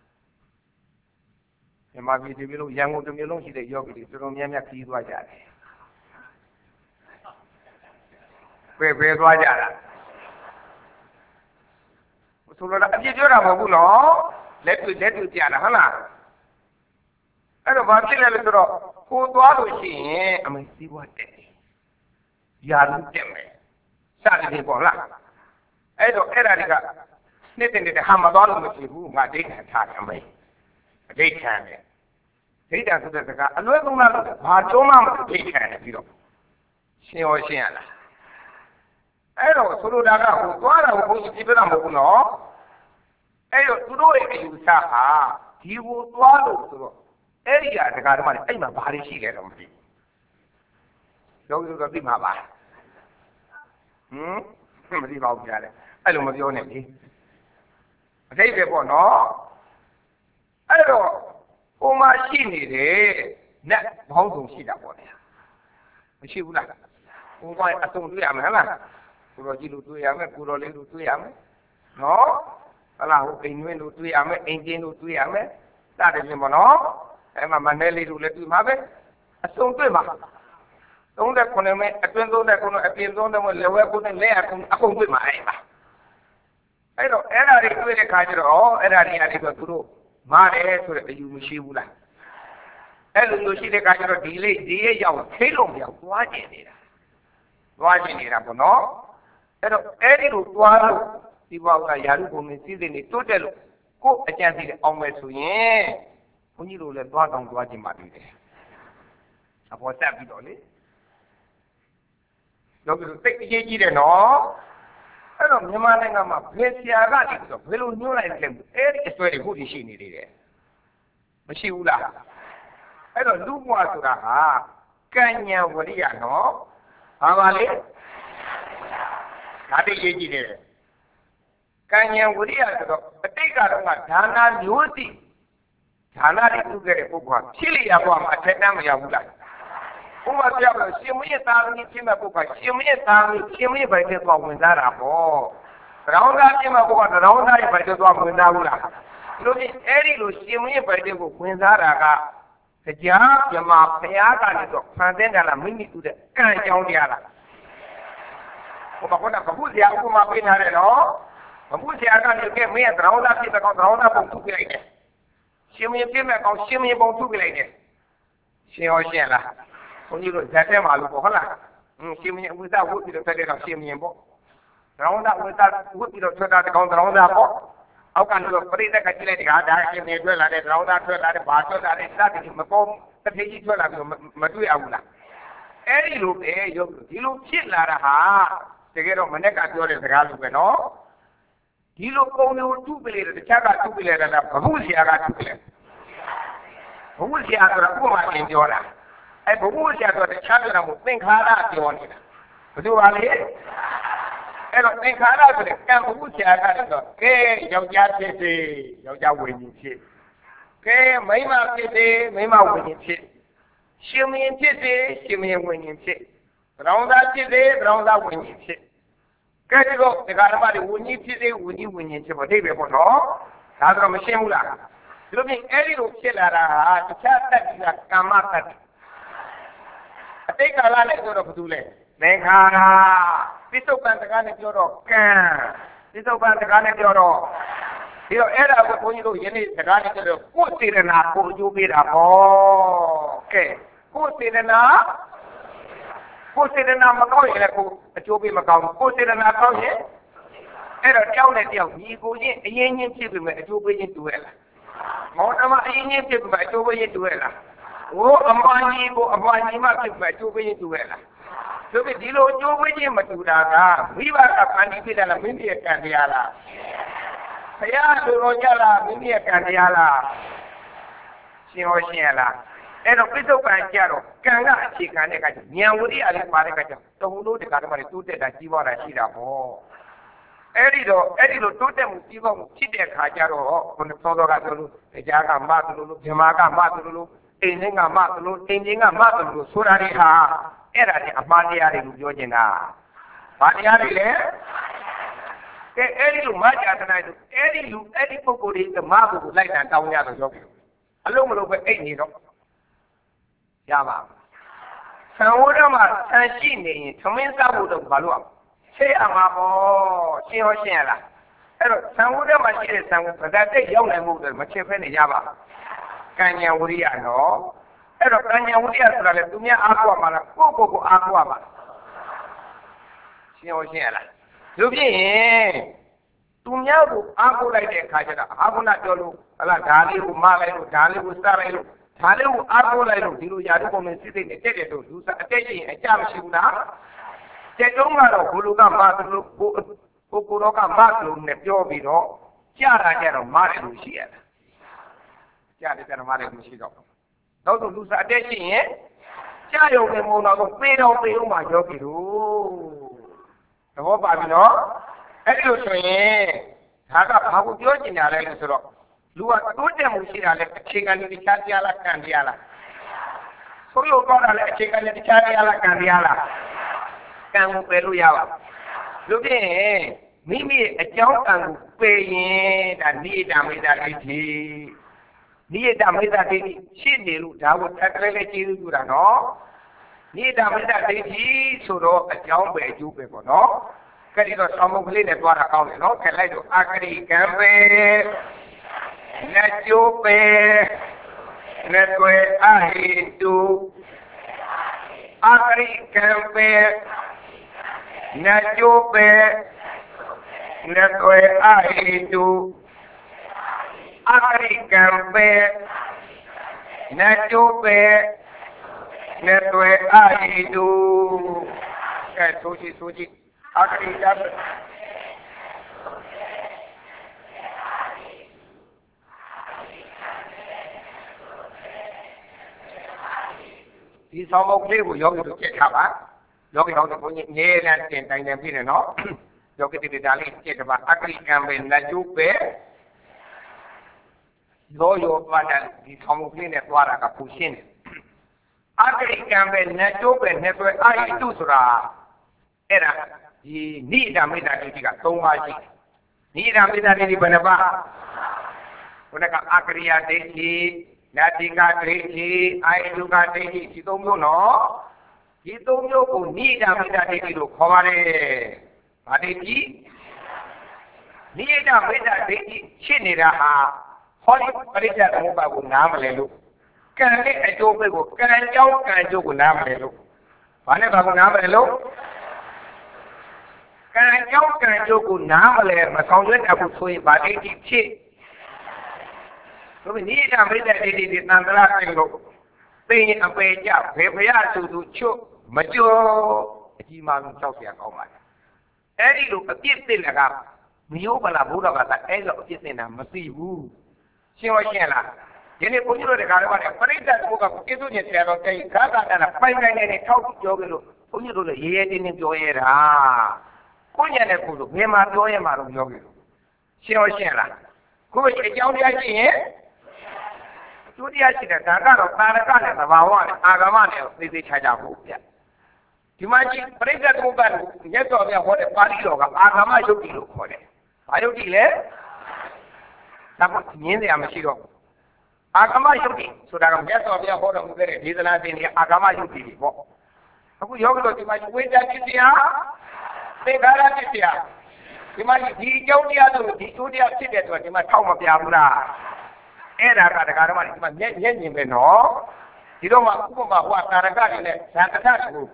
မြန်မာပြည်ဒီမျိုးလုံးရန်ကုန်ဒီမျိုးလုံးရှိတဲ့ယောဂီတွေတော်တော်များများခီးသွားကြတယ်ဘယ်သွားကြတာဆိုတော့အပြည့်ပြောတာမဟုတ်ဘူးနော်လက်တွေ့ကြတာဟုတ်လားအဲ့တော့ဘာဖြစ်လဲလို့ဆိုတော့ကိုသွားလို့ရှိရင်အမေစီးပွားတက်တယ်ယာလူတက်မယ်စတယ်ပေါ့လားအဲ့တော့အဲ့ဒါတွေကနှစ်တဲ့ဟာမသွားလို့မရှိဘူးငါဒိဋ္ဌံထားတယ်အမေအဒိဋ္ဌံတယ်ဒိဋ္ဌံဆိုတဲ့စကားအလွဲသုံးလားလို့ဘာကြုံးမှမဒိဋ္ဌံတယ်ပြီးတော့ရှင်းရောရှင်းရလားအဲ့တော့ဆိုလိုတာကဟိုသွားတာကိုဘုန်းကြီးပြပြတာမဟုတ်ဘူးနော်အဲ့တော့သူတို့ရဲ့အယူဆဟာဒီကိုသွားလို့ဆိုတော့အဲ့ဒီဟာတရားဓမ္မတွေအဲ့မှာဘာတွေရှိလဲတော့မသိဘူးယောဂီတို့ကသိမှာပါမသိပါဘူးကြားတယ်အဲ့လိုမပြောနဲ့လေအတိတ်ပဲပေါ့နော်အဲ့တော့ဟိုမှာရှိနေတယ်နတ်ဘောင်းစုံရှိတာပေါ့လေမရှိဘူးလားဟိုကအစုံတွေ့ရမယ်ဟဲ့လားကိုတော်ကြီးလူတွေ့ရမယ်ကိုတော်လေးလူတွေ့ရမယ်နော်ဟလာဟိုအိမ်တွင်းလူတွေ့ရမယ်အိမ်ကျင်းလူတွေ့ရမယ်စတယ်ပြင်ပေါ့နော်အဲ့မှာမနဲလေးလူလည်းတွေ့မှာပဲအစုံတွေ့မှာ39မိနစ်အတွင်း39အပြင်39မိနစ်လက်ဝဲ9မိနစ်လက်အကုန်တွေ့မှာအဲ့ပါအဲ့တော့အဲ့ဒါတွေတွေ့တဲ့ခါကျတော့အဲ့ဒါတွေအရင်ကသူတို့မားတယ်ဆိုတဲ့အယူမရှိဘူးလားအဲ့လိုမျိုးရှိတဲ့ခါကျတော့ဒီရဲ့ရောက်ထိတ်လို့မရောက်သွားကျင်နေတာပေါ့နော်အဲ့တော့အဲ့ဒီလိုသွားလို့ဒီဘောက်ကယာရုပုံနဲ့စီးစိမ်နေတိုးတက်လို့ကိုယ်အကြံစီတဲ့အောင်မယ်ဆိုရင်ဘုန်းကြီးတို့လည်းသွားတောင်သွားခြင်းပါပြီတယ်အပေါ်တက်ပြီးတော့လေယောဂီတို့သိအရေးကြီးတယ်နော်အဲ့တော့မြန်မာနိုင်ငံမှာဘယ်ဆရာကနေပြီးတော့ဘယ်လိုညှိုးလိုက်လဲအဲ့ဒီအစွဲတွေခုတည်ရှိနေသေးတယ်မရှိဘူးလားအဲ့တော့လူ့ဘဝဆိုတာဟာကံဉာဏ်ဝရိယနော်ဘာပါလဲဒါတိတ်ရေးကြည့်တယ်ကံဉာဏ်ဝရိယဆိုတော့အတိတ်ကတော့ဒါနာမျိုးစီဒါနာတွေပြုခဲ့တဲ့ပုဂ္ဂိုလ်ဖြစ်လျာဘဝမှာအထက်တန်းမရောက်ဘူးလားဥပမာပြောလို့ရှင်မင်းသားသမီးဖြစ်မဲ့ပုဂ္ဂိုလ်ရှင်မင်းသားသမီးရှင်မင်းဘိုင်တဲ့သွားဝင်သားတာပေါ့ရောင်းသားဖြစ်မဲ့ပုဂ္ဂိုလ်ရောင်းသားရဲ့ဘိုင်တဲ့သွားဝင်သားဘူးလားလို့ဒီအဲ့ဒီလိုရှင်မင်းဘိုင်တဲ့ကိုဝင်သားတာကတရားမြမဘုရားကနေတော့ဖန်ဆင်းကြလားမိမိတူတဲ့ကံကြောင်းတရားလားဘုရားကဘုရားဥပမာပေးထားတယ်နော်ဘုရားကနေကဲမင်းရဲ့ရောင်းသားဖြစ်တဲ့ကောင်ရောင်းသားပုံထုတ်ပြလိုက်တယ်ရှင်မင်းဖြစ်မဲ့ကောင်ရှင်မင်းပုံထုတ်ပြလိုက်တယ်ရှင်ရောရှင်းလားဘုန်းကြီးတို့ဇက်ထဲမှာလို့ပေါ့ဟုတ်လားရှင်မင်းဝိသဝုတ်ပြီးတော့ထွက်တဲ့တော့ရှင်မင်းပေါ့ရောင်းသားဝိသဝုတ်ပြီးတော့ထွက်တာတကောင်ရောင်းသားပေါ့အောက်ကနေတော့ပရိသတ်ကကြည့်လိုက်တကားဒါရှင်နေထွက်လာတဲ့ရောင်းသားထွက်လာတဲ့ဘာထွက်လာတဲ့စသည်မပေါ်တစ်ထေးကြီးထွက်လာပြီးမတွေ့အောင်လားအဲ့ဒီလိုပဲရုပ်ဒီလိုဖြစ်လာတာဟာတကယ်တော့မနေ့ကပြောတဲ့စကားလိုပဲနော်ဒီလိုပုံမျိုးတုပလေတခြားကတုပလေတာဘုဆရာကတုပလေဘုဆရာဆိုတာဥပမာသင်ပြောတာအဲ့ဘုဆရာဆိုတခြားပြောတာမဟုတ်သင်္ခါရပြောနေတာဘယ်လိုပါလဲအဲ့တော့သင်္ခါရဆိုတဲ့ကံဘုဆရာကတော့ကဲယောက်ျားဖြစ်စေယောက်ျားဝိညာဉ်ဖြစ်ကဲမိန်းမဖြစ်စေမိန်းမဝိညာဉ်ဖြစ်ရှင်မင်းဖြစ်စေရှင်မင်းဝိညာဉ်ဖြစ်သရောင်းသားဖြစ်စေသရောင်းသားဝိညာဉ်ဖြစ်ကဲဒီတော့ဒီကာရမတွေဝိညာဉ်ဖြစ်စေဝိညာဉ်ဖြစ်ပေါ့ဒိဗေပေါ့နော်ဒါဆိုတော့မရှင်းဘူးလားဒီလိုပြင်အဲ့ဒီလိုဖြစ်လာတာဟာတခြားတတ်ကကာမတတ်အတိတ်ကာလနဲ့ဆိုတော့ဘာလို့လဲသင်္ခါရပိဿုပန်တကားနဲ့ပြောတော့ကံပိဿုပန်တကားနဲ့ပြောတော့ဒီတော့အဲ့ဒါကိုဘုန်းကြီးတို့ယနေ့တကားနဲ့ပြောတော့ကိုယ်စေတနာကိုအကျိုးပေးတာပေါ့ကဲကိုယ်စေတနာကိုယ်စေတနာမကောင်းရင်လည်းကိုအကျိုးပေးမကောင်းဘူးကိုယ်စေတနာကောင်းရင်အဲ့တော့တယောက်နဲ့တယောက်ညီကိုချင်းအရင်ချင်းဖြစ်ပြီးမှအကျိုးပေးချင်းတူရဲ့လားမောင်နှမအရင်ချင်းဖြစ်ပြီးမှအကျိုးပေးချင်းတူရဲ့လားဟိုအမွားကြီးကိုအမွားကြီးမှဖြစ်ပြီးမှအကျိုးပေးချင်းတူရဲ့လားဆိုပြီးဒီလိုအကျိုးပေးချင်းမတူတာကမိဘကဖန်တီးဖြစ်တယ်လားမိမိရဲ့ကံတရားလားဘုရားလူတော်ကြလားမိမိရဲ့ကံတရားလားရှင်းလို့ရှင်းရလားအဲ့တော့ပြစ္ဆုတ်ပံကြတော့ကံကအခြေခံတဲ့အခါကျဉာဏ်ဝိရိယလေးပါတဲ့အခါကျတုံလို့တခါတည်းမှတိုးတက်တာကြီးပွားတာရှိတာပေါ့အဲ့ဒီလိုတိုးတက်မှုကြီးပွားမှုဖြစ်တဲ့အခါကျတော့ဘုန်းတော်တော်ကပြောလို့တရားကမသလိုလို့ဇမားကမသလိုလို့အိမ်င်းကမသလိုအိမ်ချင်းကမသလိုလို့ဆိုတာတွေဟာအဲ့ဒါနဲ့အမှားတရားတွေလို့ပြောနေတာဘာတရားတွေလဲကဲအဲ့ဒီလိုမကြာတနိုင်အဲ့ဒီပုဂ္ဂိုလ်တွေဓမ္မကိုလိုက်တာတောင်းရတော့ပြောပြီအလုံးမလုံးပဲအိတ်နေတော့ရပါဆံဝတ်မှာဆန်ရှိနေရင်သမင်းစားဖို့တော့ဘာလို့အောင်ရှင်းအောင်ပါရှင်းရှင်းရလားအဲ့တော့ဆံဝတ်မှာရှိတဲ့ဆံဝတ်ဗဒတိတ်ရောက်နိုင်မှုတော့မချစ်ဖဲနဲ့ရပါကံဉာဏ်ဝိရိယနော်အဲ့တော့ကံဉာဏ်ဝိရိယဆိုတာလေသူများအားကိုးပါလားကိုယ့်အားကိုးပါရှင်းရှင်းရလားလူဖြစ်ရင်သူများကိုအားကိုးလိုက်တဲ့အခါကျတော့အာကုဏပြောလို့ဟလာဓာလေးကိုမလိုက်လို့ဓာလေးကိုစလိုက်လို့ဓာလေးကိုအားကိုးလိုက်လို့ဒီလိုယာတုပုံနဲ့စစ်စစ်နဲ့တက်တော့လူစားအတက်ရှိရင်အကြမရှိဘူးလားတက်တုံးကတော့ဘုလူကမသလိုကိုရောကမသလိုနဲ့ပြောပြီးတော့ကြာတာကြတော့မားတယ်လို့ရှိရတာကြာတယ်ကြတော့မားတယ်လို့ရှိတော့နောက်ဆုံးလူစားအတက်ရှိရင်ကြာရုံနဲ့မုံတော့ပေးတော့မှရောပြီလို့သဘောပါပြီနော်အဲ့ဒီလိုဆိုရင်ဒါကဘာကိုပြောချင်တာလဲဆိုတော့လူကတိုးတက်မှုရှိတာလဲအခြေခံနဲ့တခြားတရားလားကံတရားလားဆိုလို့ကောင်းတာလဲအခြေခံနဲ့တခြားတရားလားကံတရားလားကံကိုပယ်လို့ရပါလူဖြင့်မိမိအကြောင်းကံကိုပယ်ရင်ဒါနိယတမေတ္တာဒိဋ္ဌိနိယတမေတ္တာဒိဋ္ဌိရှိနေလို့ဒါကိုထပ်ကလေးလေးကျေးဇူးပြုတာနော်နိယတမေတ္တာဒိဋ္ဌိဆိုတော့အကြောင်းပဲအကျိုးပဲပေါ့နော်ကဲဒီတော့ဆောင်းမုတ်ကလေးနဲ့တွားတာကောင်းတယ်နော်ခက်လိုက်တော့အာဂရိကံပဲလက်ကျိုးပဲလက်ွယ်အဟိတုအာဂရိကံပဲလက်ကျိုးပဲလက်ွယ်အဟိတုအာဂရိကံပဲလက်ကျိုးပဲလက်ွယ်အဟိတုကဲဆိုကြည့်အာဂရိကံဒီဆောင်မုတ်ကလေးကိုယောဂီတို့ကြက်ထားပါယောဂီဟောင်းတို့ကိုငြဲလန်းတင်တိုင်းတယ်ဖြစ်နေနော်ယောဂီတွေဒါလေးကြက်တပါအာဂရိကံပဲလက်ကျိုးပဲရောသွားတယ်ဒီဆောင်မုတ်ကလေးနဲ့သွားတာကပူရှင်းတယ်အာဂရိကံပဲလက်ကျိုးပဲနဲ့ဆိုအာဟိတုဆိုတာအဲ့ဒါဒီနိဒာမေတ္တာဒိဋ္ဌိက3ပါးရှိနိဒာမေတ္တာဒိဋ္ဌိဘယ်နှပါးဘုရားကအာကရိယာဒိဋ္ဌိနာတိကဒိဋ္ဌိအာယုကဒိဋ္ဌိဒီ3မျိုးနော်ဒီ3မျိုးကိုနိဒာမေတ္တာဒိဋ္ဌိလို့ခေါ်ပါတယ်ဗာဒိဋ္ဌိနိဒာမေတ္တာဒိဋ္ဌိဖြစ်နေတာဟာဟောဒီပရိစ္ဆေသမုပ္ပါကိုနားမလဲလို့ကံနဲ့အကျိုးပဲကိုကံကြောင့်ကံကျိုးကိုနားမလဲလို့ဘာနဲ့ဘာကိုနားမလဲလို့ကံကြောင့်ကံကျိုးကိုနားမလဲမဆောင်ရွက်တတ်ဘူးဆိုရင်ဗာဒိဋ္ဌိဖြစ်ဆိုပြီးနိဒာမေတ္တာဒိဋ္ဌိဒီသံဃာဆိုင်လို့သိရင်အပေကြဘယ်ဖရာသူချွတ်မကြောအကြီးမားဆုံးကြောက်เสียကောင်းပါလားအဲ့ဒီလိုအပြစ်သိလကမျိုးပလာဘုရားဘာသာအဲ့လိုအပြစ်သိတာမသိဘူးရှင်းရှင်းလားဒီနေ့ဘုန်းကြီးတို့တခါတော့ပရိသတ်ဘုရားကိုကျေးဇူးတင်တယ်တော့တိတ်ခါကတည်းကပိုင်ပိုင်နေထောက်ပြောကြလို့ဘုန်းကြီးတို့လည်းရဲရဲတင်းတင်းပြောရတာကိုညံတဲ့ကိုလို့ဘယ်မှာပြောရမှာတော့ပြောကြလို့ရှင်းလားကိုအကြောင်းတရားရှိရင်ဒုတိယရှိတဲ့ဒါကတော့သာရကနဲ့သဘာဝနဲ့အာဂမနဲ့သိသိချာချာဖို့ပြဒီမှာကြည့်ပရိစ္ဆေသမုပ္ပါဒ်မြတ်စွာဘုရားဟောတဲ့ပါဠိတော်ကအာဂမယုတ်တိလို့ခေါ်တယ်။ဘာယုတ်တိလဲ။ဒါကငင်းစရာမရှိတော့ဘူး။အာဂမယုတ်တိဆိုတာကမြတ်စွာဘုရားဟောတော်မူခဲ့တဲ့ဒေသနာစဉ်တွေအာဂမယုတ်တိတွေပေါ့။အခုယောဂီတို့ဒီမှာဝိဇ္ဇာပစ္စယသေခါရပစ္စယဒီမှာဒီအကြောင်းတရားတို့ဒီကျိုးတရားဖြစ်တဲ့အတွက်ဒီမှာထောက်မပြဘူးလား။အဲ့ဒါကတရားဓမ္မတွေဒီမှာမျက်မြင်ပဲနော်ဒီတော့မှဥပမာဟိုသာရကတွေနဲ့ဇာတထကို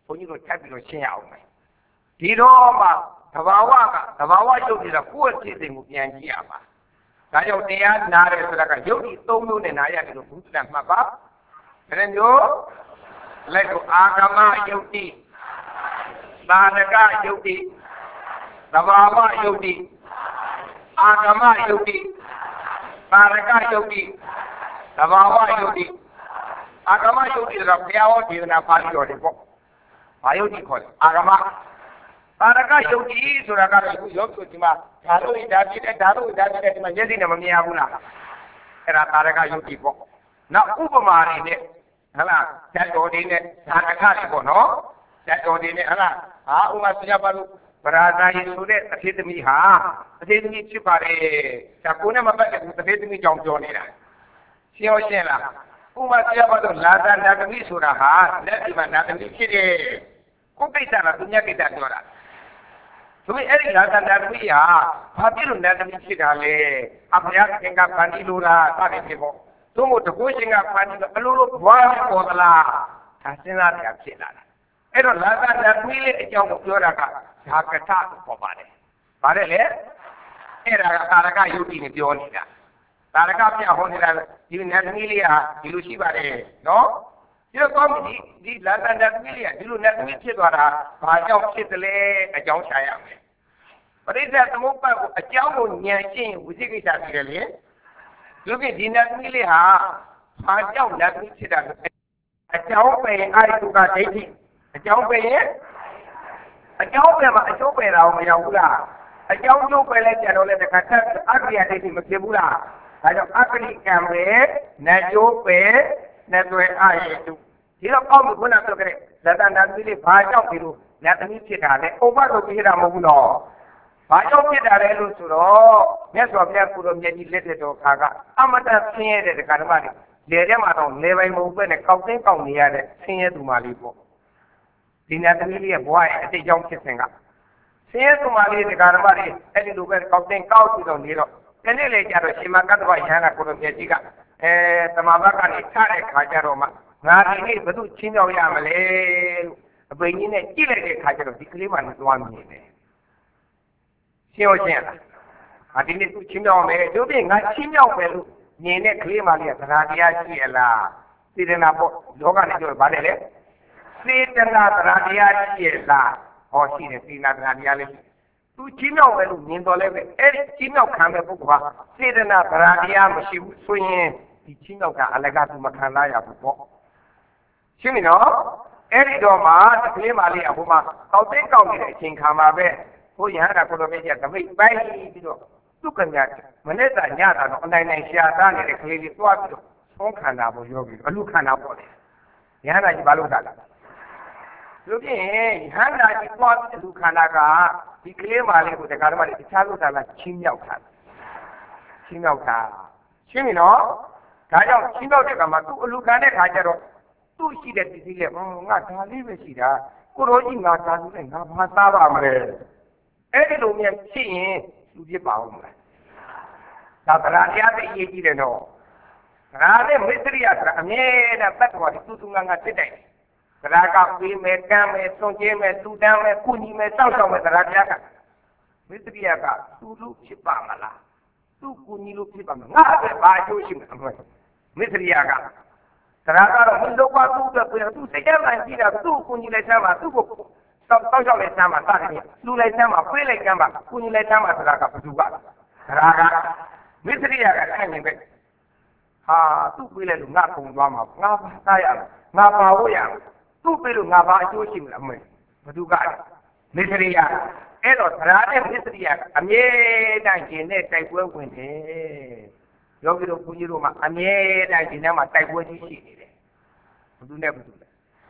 ဘုန်းကြီးတို့ထပ်ပြီးတော့ရှင်းရအောင်မယ်ဒီတော့မှသဘာဝရုပ်တွေကကိုယ့်အစီအစဉ်ကိုပြန်ကြည့်ရမှာဒါကြောင့်တရားနာတယ်ဆိုတာကယုတ်ဒီ၃မျိုးနဲ့နာရတယ်လို့ဘုရားမှတ်ပါဒါနဲ့မျိုးလိုက်ကိုအာဂမယုတ်တိသာဏကယုတ်တိသဘာဝယုတ်တိအာဂမယုတ်တိသာဏကယုတ်တိသဘာဝယုတ်တိအာဂမယုတ်တိဆိုတာဘုရားဟောဒေသနာပါဠိတော်တွေပေါ့ဘာယုတ်တိခေါ်လဲအာဂမသာဏကယုတ်တိဆိုတာကတော့အခုယောဂဆိုဒီမှာဓာတ်တို့ဓာတ်ဖြစ်တဲ့ဓာတ်တို့ဓာတ်ဖြစ်တဲ့ဒီမှာမျက်စိနဲ့မမြင်ရဘူးလားအဲ့ဒါသာဏကယုတ်တိပေါ့နောက်ဥပမာတွေနဲ့ဟလားဓာတ်တော်တွေနဲ့ဓာတ်အခါတွေပေါ့နော်ဓာတ်တော်တွေနဲ့ဟလားဥမာဆရာပါလို့ဗရာဇာယီဆိုတဲ့အသေးသမီးဟာအသေးသမီးဖြစ်ပါတယ်ဒါကိုနဲ့မပတ်တဲ့အသေးသမီးကြောင့်ပြောနေတာရှင်းရှင်းလားဥမာဆရာပါလို့လာဇာနာသမီးဆိုတာဟာလက်ဒီမှာနာသမီးဖြစ်တယ်ကိုကိစ္စလားသူမြတ်ကိစ္စပြောတာသူအဲ့ဒီလာဇာနာသမီးဟာဘာဖြစ်လို့နာသမီးဖြစ်တာလဲအဖေရခင်ကဗန္ဒီလိုလားစတယ်ဖြစ်ပေါ့သူ့ကိုတကုရှင်ကဗန္ဒီအလိုလိုဘွားပေါ်သလားဒါစဉ်းစားကြဖြစ်လာတာအဲ့တော့လာဇာနာသမီးလေးအကြောင်းကိုပြောတာကဇာကထပေါ်ပါတယ်ဗါတယ်လေအဲ့ဒါကသာရကယုတ်တိနဲ့ပြောနေတာသာရကပြဟောနေတာဒီနတ်သမီးလေးဟာဒီလိုရှိပါတယ်နော်ဒီတော့ကောင်းပြီဒီလာဇာနာသမီးလေးကဒီလိုနတ်သမီးဖြစ်သွားတာဘာကြောင့်ဖြစ်တယ်လဲအကြောင်းရှာရမယ်ပရိစ္ဆေသမုပ္ပါဒ်ကိုအကြောင်းကိုဉာဏ်ရှင်းဝိသိကိစ္စပြီးတယ်လေဒီကိဒီနတ်သမီးလေးဟာဘာကြောင့်နတ်သမီးဖြစ်တာလဲအကြောင်းပဲအာယုကဒိဋ္ဌိအကြောင်းပဲအကြောင်းပဲမှာအကျိုးပဲတာမရောက်ဘူးလားအကြောင်းကျိုးပဲလဲကြတော့လဲတခါတက်အက္ခရာဒိဋ္ဌိမဖြစ်ဘူးလားဒါကြောင့်အက္ခရိကံပဲနတ်ကျိုးပဲနတ်တွေအာယတုဒီတော့ကောင်းပြီခုနပြောခဲ့တဲ့ဇတန္တသမီးလေးဘာကြောင့်ဒီလိုနတ်သမီးဖြစ်တာလဲဥပ္ပဒုဖြစ်တာမဟုတ်ဘူးနော်ဘာကြောင့်ဖြစ်တာလဲလို့ဆိုတော့မြတ်စွာဘုရားကိုလိုမြတ်ကြီးလက်ထက်တော်ခါကအမတဆင်းရဲတဲ့ဓမ္မတွေလေထဲမှာတော့လေပိုင်းမဟုတ်ပဲနဲ့ကောက်သိမ်းကောက်နေရတဲ့ဆင်းရဲသူမလေးပေါ့ဒီနတ်သမီးလေးရဲ့ဘဝရဲ့အတိတ်ကြောင့်ဖြစ်စဉ်ကဆင်းရဲသူမလေးဓမ္မတွေအဲ့ဒီလိုပဲကောက်သိမ်းကောက်ပြီးတော့နေတော့ဒီနေ့လေကြတော့ရှင်မကတ္တဝရဟန်းကကိုလိုမြတ်ကြီးကတမဘတ်ကနေချတဲ့ခါကျတော့မှငါဒီနေ့ဘယ်သူချင်းကြောက်ရမလဲလို့အပိန်ကြီးနဲ့ကြည့်လိုက်တဲ့ခါကျတော့ဒီကလေးမှလည်းသွားမြင်တယ်ရှင်းရှင်းလားဒီနေ့သူချင်းကြောက်မယ်တို့ပြင်ငါချင်းကြောက်ပဲလို့မြင်တဲ့ကလေးမှလေးကသရာတရားရှိရလားစေတနာပေါ့လောကနဲ့ပြောဗါတယ်လေစေတနာသရာတရားရှိရလားဟောရှိတယ်စေတနာသရာတရားလေးသူချင်းကြောက်ပဲလို့မြင်တော်လဲပဲအဲ့ဒီချင်းကြောက်ခံတဲ့ပုဂ္ဂိုလ်ကစေတနာသရာတရားမရှိဘူးဆိုရင်ဒီချင်းကြောက်ကအလကသူမခံလာရဘူးပေါ့ရှင်းပြီနော်အဲ့ဒီတော့မှဒီကလေးမလေးကဟိုမှာတောက်သိမ်းကောက်နေတဲ့အချိန်ခါမှာပဲဘုရားကကိုလိုမြတ်ကမိတ်ပိုင်းပြီးတော့သူကညာမနေ့ကညတာတော့အနိုင်နိုင်ရှာသားနေတဲ့ကလေးလေးသွားပြီးတော့သုံးခန္ဓာပေါ်ရောက်ပြီးအလူခန္ဓာပေါ်တယ်ရဟန္တာကြီးဘာလို့တာလဲလူပြင်းရဟန္တာကြီးသွားပြီးအလူခန္ဓာကဒီကလေးမလေးကိုတရားဓမ္မတွေတခြားလို့တာလားချင်းမြောက်တာရှင်းပြီနော်ဒါကြောင့်ချင်းမြောက်တဲ့ကမှာသူ့အလူခံတဲ့ခါကျတော့သူ့ရှိတဲ့ပစ္စည်းလေးငါဒါလေးပဲရှိတာကိုရောကြီးငါဒါဆိုနဲ့ငါဘာသားပါမလဲအဲ့ဒီလိုမျိုးဖြစ်ရင်သူပြစ်ပါဦးမလားဒါတရားသိအရေးကြီးတယ်နော်ဒါနဲ့မစ္စရိယဆိုတာအမြဲတမ်းတတ်တော်သူငါစစ်တိုက်တရားကပေးမယ်ကမ်းမယ်ဆုံးကျဲမယ်သူတန်းမယ်ကုညီမယ်စောင့်ရှောက်မယ်တရားကမစ္စရိယကသူလူဖြစ်ပါမလားသူကုညီလို့ဖြစ်ပါမလားငါပဲဘာအကျိုးရှိမလဲမစ္စရိယကတရားကတော့မလုပ်ပါသူ့အတွက်ပြန်သူစိတ်ထဲမှာကြည့်တာသူ့ကိုညီလိုက်ချမ်းပါသူ့ကိုတောက်လျှောက်လိုက်ချမ်းပါစတယ်လူလိုက်ချမ်းပါပြေးလိုက်ချမ်းပါကိုညီလိုက်ချမ်းပါဆိုတာကဘယ်သူကတရားကမစ္စရိယကအဲ့နေပဲဟာသူ့ပြေးလိုက်လို့ငါကုံသွားမှာငါပါသားရငါပါဖို့ရသူ့ပြေးလို့ငါပါအကျိုးရှိမလားအမေဘယ်သူကမစ္စရိယအဲ့တော့တရားနဲ့မစ္စရိယကအမြဲတမ်းကျင်တဲ့တိုက်ပွဲဝင်တယ်ယောဂီတို့ဘုန်းကြီးတို့မှာအမြဲတမ်းဒီထဲမှာတိုက်ပွဲကြီးရှိနေတယ်ဘယ်သူနဲ့ဘယ်သူလဲ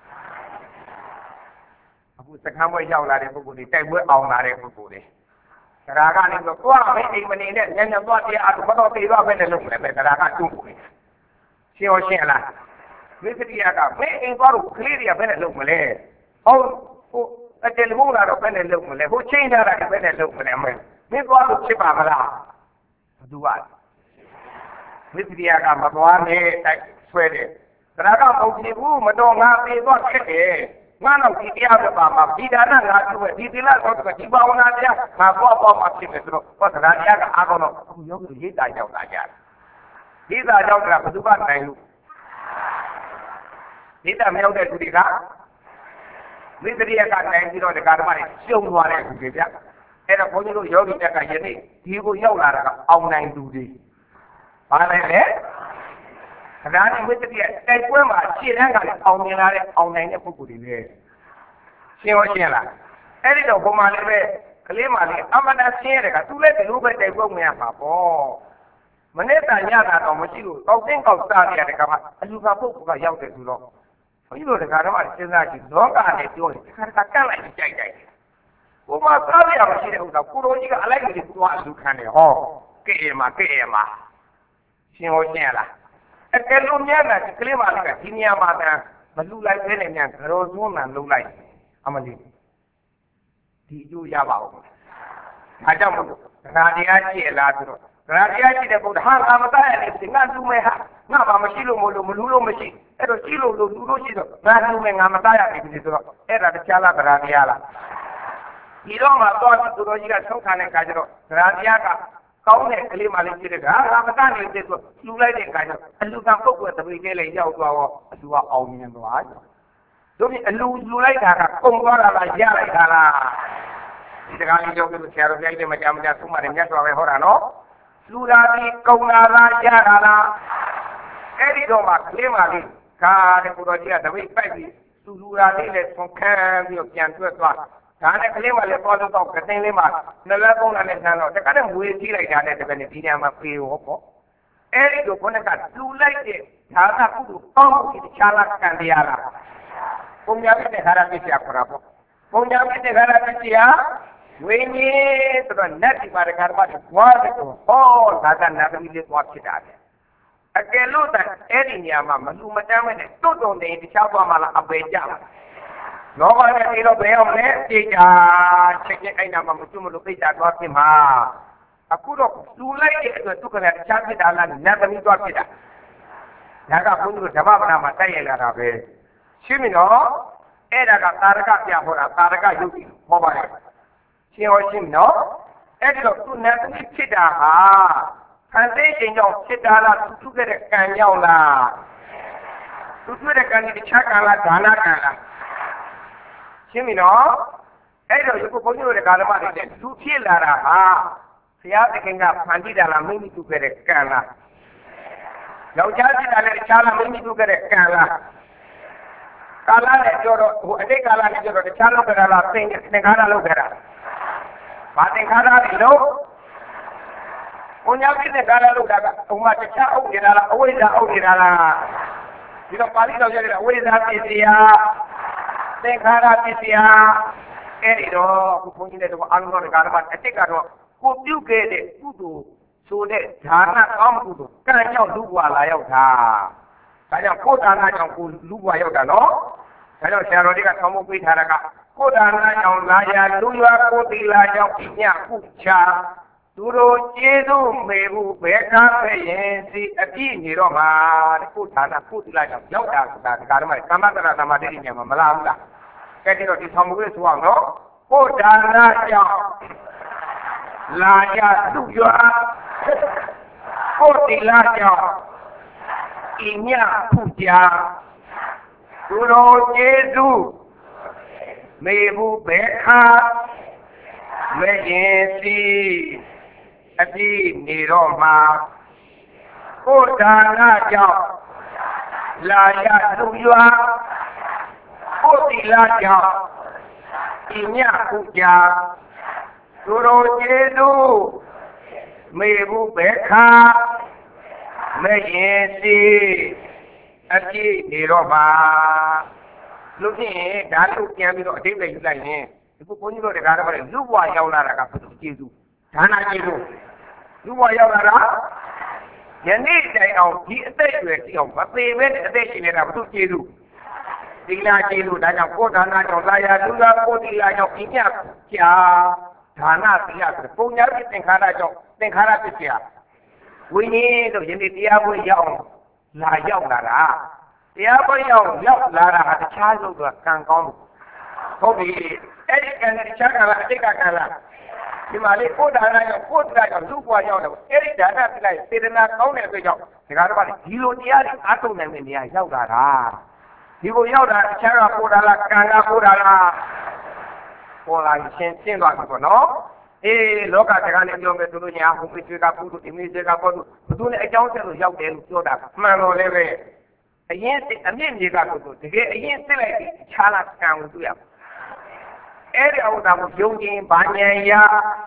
အခုစကားမွေးရောက်လာတဲ့ပုဂ္ဂိုလ်တွေတိုက်ပွဲအောင်လာတဲ့ပုဂ္ဂိုလ်တွေတရားကနေတော့သွားပဲအိမ်မနေနဲ့ညညသွားတရားအတော့တေသွားပဲနဲ့လုပ်မယ်ပဲတရားကတွန်းနေရှင်းရှင်းလားဝိသတိယကမင်းအိမ်သွားလို့ကလေးတွေကပဲနဲ့လုပ်မလဲဟုတ်ဟိုအတယ်မုန်းလာတော့ပဲနဲ့လုပ်မလဲဟိုချိန်ထားတာပဲနဲ့လုပ်မလဲမင်းသွားလို့ဖြစ်ပါမလားဘယ်သူကဝိသတိယကမသွားနဲ့တိုက်ဆွဲတယ်တရားကမဟုတ်ဘူးမတော်ငါပြေသွားခဲ့တယ် ngã nào thì đi ăn được mà đi ra nó ngã chú đi đi là có đi bao nhiêu dia ngã bao mà chỉ biết rồi có thằng dia cái áo nó không nhớ cái gì đại nhau đi ra nhau là cái thứ ba này luôn đi ra mấy ông đây tụi đi cả đi từ đi cái này đi rồi cái mà siêu hoa này cũng vậy thế là có những lúc yếu thì cái gì thì có nhau là cái ông này đủ đi bà này đấy ra thì mới thực hiện cái cuối mà chia ra cái ông này nó cũng đủ đi xin hỏi xin là cái đi đâu mà lại về cái lấy mà lại ông đã xin rồi cả tu lấy cái lúc về đây cũng nghe mà bỏ mà nếu ta nhà là nó mới chịu câu tiếng câu sao thì cái mà anh ta cũng có giao được rồi ví dụ cái đó mà现在是多干的多看他干来chạy chạy我嘛他这样是的我不如一个来个多数看的哦给嘛行我先啦cái lúc nhớ là cái clip mà cái tin nhớ mà lúc lại thế này nha rồi xuống là lúc lại ama đi thì chú ya bảo aja một radia chỉ là rồi radia chỉ để một hàng làm ta này thì ngan chú mày ha ngan mà chỉ luôn một luôn mà chỉ rồi chỉ luôn chỉ rồi ngan chú mày ngan ta ya thì rồi là cái chala radia là thì đó mà tôi rồi chỉ là sống khả năng cái rồi radia cả câu này cái mà lên chỉ được làm ta này thì rồi lúc lại để cái rồi anh lúc đang phục vụ thì cái lấy nhau vào chú vào ông nhân đó đối với lưu lại cả công qua là giá lại cả là thì cái này cho cái xe rồi cái mà chăm sóc mà nhận cho cái họ là nó lưu ra đi công là giá là cái đi đâu mà cái mà đi cả cái cuộc đời là phải phải đi lưu ra đi để xong khai việc nhận cho toàn cái này mà lấy bao nhiêu tàu cái này mà nó là công là này nó cái này mua gì lại ra này cái này đi mà phiêu không cái đi đâu có cái lưu lại cái giá là cũng đủ không thì chala can đi à Punjabi negara ke siapa rapo? Punjabi negara ke siapa? Wini tu nanti pada karma kuat itu. Oh, kata nabi itu kuat kita ada. Akelu tak ini ama malu macam ni. Tu tu ni di siapa malah abeja. Nomor ni lo beom ni tidak ceknya kain nama macam lu beja kuat ni ma. Aku dah sulai itu tu kena cakap dalam nabi itu kuat kita. Jaga pun tu jawab nama saya lah rabe. Xin nó, đây là cả ta các nhà hoặc là ta các du lịch mua bài. Xin hỏi xin nó, đây là tu nên tu chết đã à, anh thấy chuyện nhau chết đã là tu cái được càng nhau là, tu cái càng đi chắc càng là đana càng là. Xin nó, đây là những cái nhiều cái mà để tu chết là à, siapa yang enggak mandi dalam ini tu cái được càng là. Jauh jauh dalam dalam ini tu cái được càng là. Kala ne joro ade kala ne joro chalo kala sing kala lo kara batin kala ni lo punya ni kala lo daga umat cha au ni dala au ni dala dilo pali lo jadi au ni dala tisia sing kala tisia eri do ku punyi ne to anu ne kala ba ate ka do ku pyu ke de ku do so de dhana kaum ku do kan yau lu wa la yau thaဒါကြောင့်ကိုယ်ဒါနကြောင့်ကိုလူ့ဘဝရောက်တာနော်ဒါကြောင့်ဆရာတော်တွေကဆောင်းမပေးထားတာကကိုယ်ဒါနကြောင့်လာရလူရွာကိုသီလာကြောင့်ညခုချာသူတို့ကျေးဇူးမေဘူးဘယ်ကားပဲရင်စီအပြည့်နေတော့မှာကိုယ်ဒါနကိုယ်သီလာကြောင့်ရောက်တာဆိုတာဒီကားတော့ကမ္မတရသမာဓိဉာဏ်မှာမလားဘူးလားကဲဒီတော့ဒီဆောင်းမပေးဆိုအောင်နော်ကိုယ်ဒါနကြောင့်လာရလူရွာကိုယ်သီလာကြောင့်အညခုကြာသူတော်ကျေးဇူးမေဘူးဘယ်ခါမရင်စီအပြည့်နေတော့မှာကိုယ်ဒါနကြောင့်လာရသူရွာကိုယ်တီလာကြောင့်အညခုကြာသူတော်ကျေးဇူးမေဘူးဘယ်ခါမရင်စီအပြည့်နေတော့မှာလို့ဖြင့်ဓာတ်လို့ပြန်ပြီးတော့အတိတ်ပဲယူလိုက်ရင်ဒီဘုန်းကြီးတို့တရားတော်တွေလူ့ဘဝရောက်လာတာကဘုသူကျေးဇူးဒါနကျေးဇူးလူ့ဘဝရောက်လာတာယနေ့တိုင်အောင်ဒီအသက်အရွယ်တိအောင်မသေးပဲအသက်ရှင်နေတာဘုသူကျေးဇူးသီလကျေးဇူးဒါကြောင့်ကိုယ်ဒါနကြောင့်လာရလူသားကိုယ်သီလကြောင့်ပြညတ်ကြာဒါနသီလဆိုပုံညာပြသင်္ခါရကြောင့်သင်္ခါရဖြစ်siaဝိနည်းတို့ယနေ့တရားပွဲရောက်လာတာတတရားပေါ်ရောက်လာတာဟာတခြားဆုံးကကံကောင်းဟုတ်ပြီအဲ့ဒီကံတခြားကလားအတိတ်ကကံလားဒီမှာလေကိုယ်ဒါနရောကိုယ်တရားရောလူ့ဘဝရောက်တယ်အဲ့ဒီဒါနပြလိုက်စေတနာကောင်းတဲ့အတွက်ကြောင့်ဒီကားတော့ဒီလိုတရားတွေအားထုတ်နိုင်တဲ့နေရာရောက်လာတာဒီကိုရောက်တာတခြားကပို့တာလားကံကပို့တာလားပေါ်လာရှင်းသွားပြီပေါ့နော်အေးလောကတကားနဲ့ပြောမယ်ဆိုလို့ညာဟိုပိကျွေးကပုထုဒီမိစေကပုထုဘသူနဲ့အကြောင်းဆက်လို့ရောက်တယ်လို့ပြောတာမှန်တော့လည်းပဲအရင်အမြင့်မြေကပုထုတကယ်အရင်သိလိုက်ပြီးခြားလာကံကိုတွေ့ရအဲ့ဒီအဝတ္တကိုယုံကြည်ဘာဉာဏ်ရ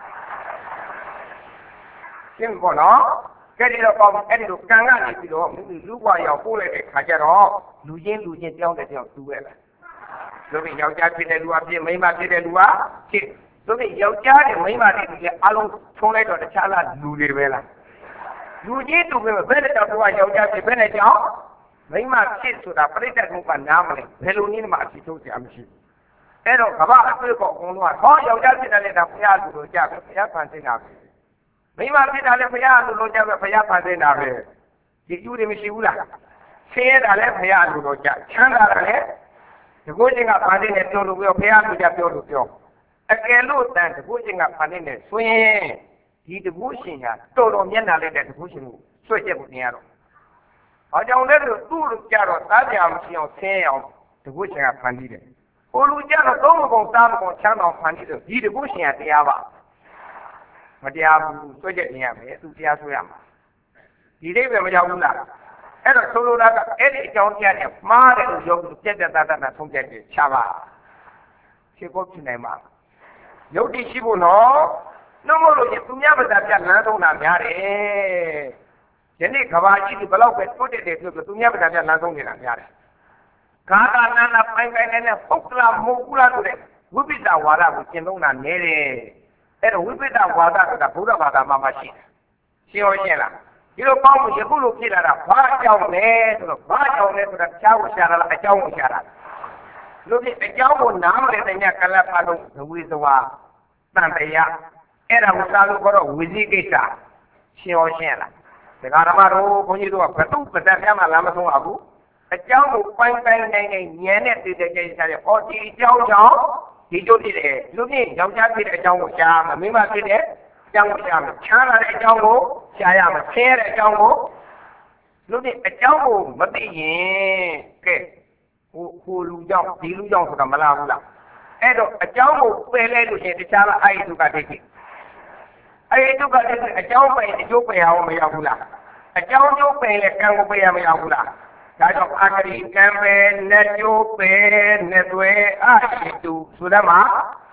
ရှင်းပေါ့နော်ကဲဒီတော့ပေါ့အဲ့ဒီလိုကံကနေပြီးတော့လူ့ဘဝရောက်ပို့လိုက်တဲ့ခါကျတော့လူချင်းတောင်းတဲ့တောင်းသူပဲလားဆိုပြီးယောက်ျားဖြစ်တဲ့လူအဖြစ်မိန်းမဖြစ်တဲ့လူကဖြစ်ဆိုပြီးယောက်ျားနဲ့မိန်းမတွေဒီအလုံးထုံးလိုက်တော့တခြားလားလူတွေပဲလားလူကြီးတူပဲဘယ်နဲ့တော့သူကယောက်ျားဖြစ်ဘယ်နဲ့ကြောင့်မိန်းမဖြစ်ဆိုတာပြိတ္တကကနားမလဲဘယ်လိုနည်းမှအဖြစ်ထုတ်ကြမရှိအဲ့တော့ကမ္ဘာအတွေ့အပေါ်အကုန်လုံးကဟောယောက်ျားဖြစ်တယ်လည်းဒါဘုရားလူလိုကြပဲဘုရားဖန်ဆင်းတာပဲမိန်းမဖြစ်တာလည်းဘုရားလူလိုကြပဲဘုရားဖန်ဆင်းတာပဲဒီကျူးတွေမရှိဘူးလားဆင်းရဲတာလည်းဘုရားလူလိုကြချမ်းသာတာလည်းဒီကိုချင်းကဖန်ဆင်းတယ်ပြောလို့ပြောဘုရားလူကြပြောလို့ပြောအကယ်လို့တန်တကူရှင်ကဖန်နေတယ်ဆိုရင်ဒီတကူရှင်ကတော်တော်မျက်နှာလိုက်တဲ့တကူရှင်ကိုဆွဲချက်ကိုတင်ရတော့ဘာကြောင့်လဲဆိုသူ့လူကြတော့သားပြာမရှိအောင်ဆင်းအောင်တကူရှင်ကဖန်ပြီးတယ်ဟိုလူကြတော့သုံးမကုန်သားမကုန်ချမ်းအောင်ဖန်ပြီးတော့ဒီတကူရှင်ကတရားပါမတရားဘူးဆွဲချက်တင်ရမယ်သူတရားဆွဲရမှာဒီလေးပဲမကြောက်ဘူးလားအဲ့တော့ဆိုလိုတာကအဲ့ဒီအကြောင်းတရားနဲ့မှားတယ်လို့ပြောပြီးပြက်ပြက်သားသားနဲ့ဆုံးဖြတ်တယ်ချပါဖြစ်ဖို့ဖြစ်နိုင်မှာယုတ်တိရှိဖို့နော်နှုတ်မလို့ရင်သူများဘာသာပြလမ်းဆုံးတာများတယ်ယနေ့ကဘာကြီးဒီဘလောက်ပဲတိုးတက်တယ်ပြောသူများဘာသာပြလမ်းဆုံးနေတာများတယ်ကာကနာနာပိုင်နဲ့ပုတ်ကလာမဟုတ်ဘူးလားဆိုတဲ့ဝိပိဿဝါဒကိုကျင့်သုံးတာနည်းတယ်အဲ့တော့ဝိပိဿဝါဒဆိုတာဘုရားဘာသာမှာမရှိတယ်ရှင်းရှင်းလားဒီလိုပေါင်းလို့ယခုလိုဖြစ်လာတာဘာကြောင့်လဲဆိုတော့ဘာကြောင့်လဲဆိုတာချားကိုရှာတာလားအကြောင်းကိုရှာတာလူကြီးအကြောင်းကိုနားမလည်တဲ့ညကလပ်ပါလို့ဝိသဝါတန်တရားအဲ့ဒါကိုစားလို့ကတော့ဝိဇိကိစ္စရှင်းရှင်းလားဒကာဓမ္မတို့ဘုန်းကြီးတို့ကဘတုပဒတ်ပြမှာလားမဆုံးပါဘူးအကြောင်းကိုပိုင်းနိုင်ဉာဏ်နဲ့သိတဲ့ကိစ္စတွေဟောဒီအကြောင်းကြောင့်ဒီတို့ဖြစ်တယ်လူကြီးယောက်ျားဖြစ်တဲ့အကြောင်းကိုရှားမှာမိန်းမဖြစ်တဲ့အကြောင်းကိုရှားမှာချမ်းသာတဲ့အကြောင်းကိုရှားရမှာဆင်းရဲတဲ့အကြောင်းကိုလူကြီးအကြောင်းကိုမသိရင်ကဲဟိုလူကြောင့်ဒီလူကြောင့်ဆိုတာမလားဘူးလားအဲ့တော့အကြောင်းကိုပယ်လဲလို့ရှိရင်တခြားလားအာယတုကဒိဋ္ဌိအာယတုကဒိဋ္ဌိအကြောင်းပယ်အကျိုးပယ်ရအောင်မရောက်ဘူးလားအကြောင်းကျိုးပယ်လဲကံကိုပယ်ရမရောက်ဘူးလားဒါကြောင့်အာဂရိကံပယ်နဲ့ကျိုးပယ်နဲ့သွဲအာယတုဆိုတဲ့မှာ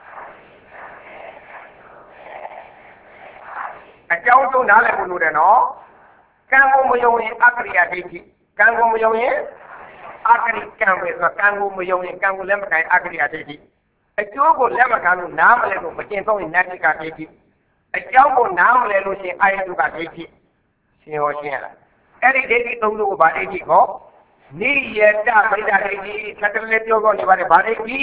အကြောင်းကျိုးနားလည်ဖို့လိုတယ်နော်ကံကိုမယုံရင်အာဂရိယဒိဋ္ဌိကံကိုမယုံရင်အာဂရိကံပဲဆိုကံကိုမယုံရင်ကံကိုလက်မခံအာဂရိယဒိဋ္ဌိအကျိုးကိုလက်မခံလို့နားမလဲလို့မကျင့်သုံးရင်နတ္တိကဒိဋ္ဌိအကြောင်းကိုနားမလဲလို့ရှိရင်အာယတုကဒိဋ္ဌိရှင်းရောရှင်းရလားအဲ့ဒီဒိဋ္ဌိသုံးခုကိုဗာဒိဋ္ဌိခေါ်နိယတပရိဒဒိဋ္ဌိသတ္တလည်းပြောကောနေပါတယ်ဗာဒိဋ္ဌိ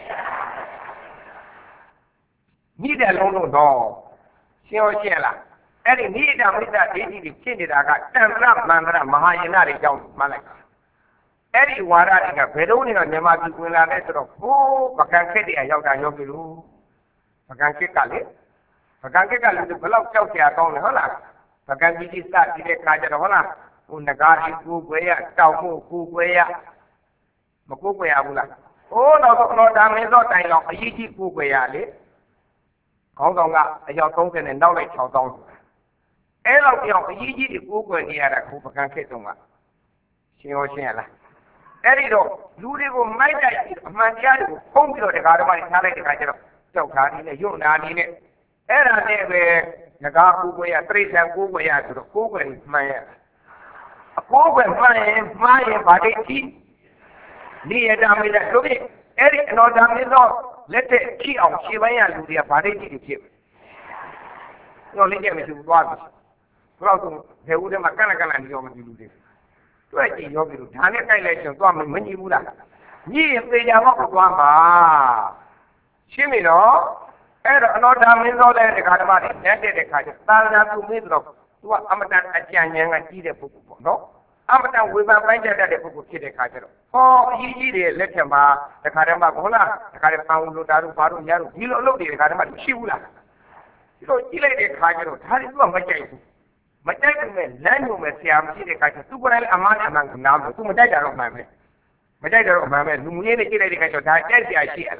ညိတဲ့လုံးလို့တော့ရှင်းရောရှင်းလားအဲ့ဒီနိယတပရိဒဒိဋ္ဌိတွေဖြစ်နေတာကတဏ္ဍမန္တရမဟာယနာတွေကြောင့်မှလိုက်အဲ့ဒီဝါဒတွေကဘယ်တော့နေတော့မြန်မာပြည်ဝင်လာလဲဆိုတော့ဟိုးပကံခက်တွေရောက်တာရောက်ပြီလို့ပကံခက်ကလေပကံခက်ကလူတွေဘလောက်ကြောက်ကြကောင်းလဲဟုတ်လားပကံကြီးကြီးစပြီးတဲ့ခါကျတော့ဟုတ်လားဟိုငကားကြီးကိုွယ်ရတောက်မှုကိုွယ်ရမကိုွယ်ရဘူးလားဟိုးတော့ဒါမင်းတော့တိုင်တော့အကြီးကြီးကိုွယ်ရလေခေါင်းဆောင်ကအယောက်30နဲ့နောက်လိုက်6000အဲ့လောက်ပြောင်းအကြီးကြီးကိုွယ်နေရတာကိုပကံခက်တုန်းကရှင်းရောရှင်းရလားအဲ့ဒီတော့လူတွေကိုမိုက်တိုက်ပြီးအမှန်တရားတွေကိုဖုံးပြီးတော့တရားဓမ္မတွေထားလိုက်တဲ့အခါကျတော့ကြောက်တာနေနဲ့ယုံနာနေနဲ့အဲ့ဒါနဲ့ပဲငကားကိုွယ်ရတိရစ္ဆာန်ကိုွယ်ရဆိုတော့ကိုွယ်မှန်ရအကိုွယ်မှန်ရင်ဗာဒိဋ္ဌိနိယတမေတ္တာတို့ဖြင့်အဲ့ဒီအနောဓမ္မသောလက်တဲ့ကြည့်အောင်ရှင်းပိုင်းရလူတွေကဗာဒိဋ္ဌိတွေဖြစ်တော့လင်းကျက်မရှိဘူးသွားပြီဘယ်တော့ဆိုဘယ်ဦးထဲမှာကန့်လန့်နေရောမကြည့်လူတွေတွေ့ကြည့်ရောပြီလို့ဒါနဲ့ကြိုက်လိုက်ရင်သွားမငြီးဘူးလားညည်ရင်ပေကြတော့သွားမှာရှင်းပြီနော်အဲ့တော့အနောဓမ္မသောတဲ့ဓမ္မတွေနဲ့တဲ့ခါကျသာသနာ့သူမေးတော့သူကအမတန်အကြံဉာဏ်ကကြီးတဲ့ပုဂ္ဂိုလ်ပေါ့နော် Amata Wiba Banja that the book Kid Kajero. Oh, he did let him the Karama Gola, the Karama Lutaru Paru Yaru, he looked at the Karama Shula. So he let the Kajero, how is one Majay? Majay, Lanu, Siam, the Kaja, Tubural Amana among them, to Majay of my man. Majay of my man, whom he did the Kaja, I see.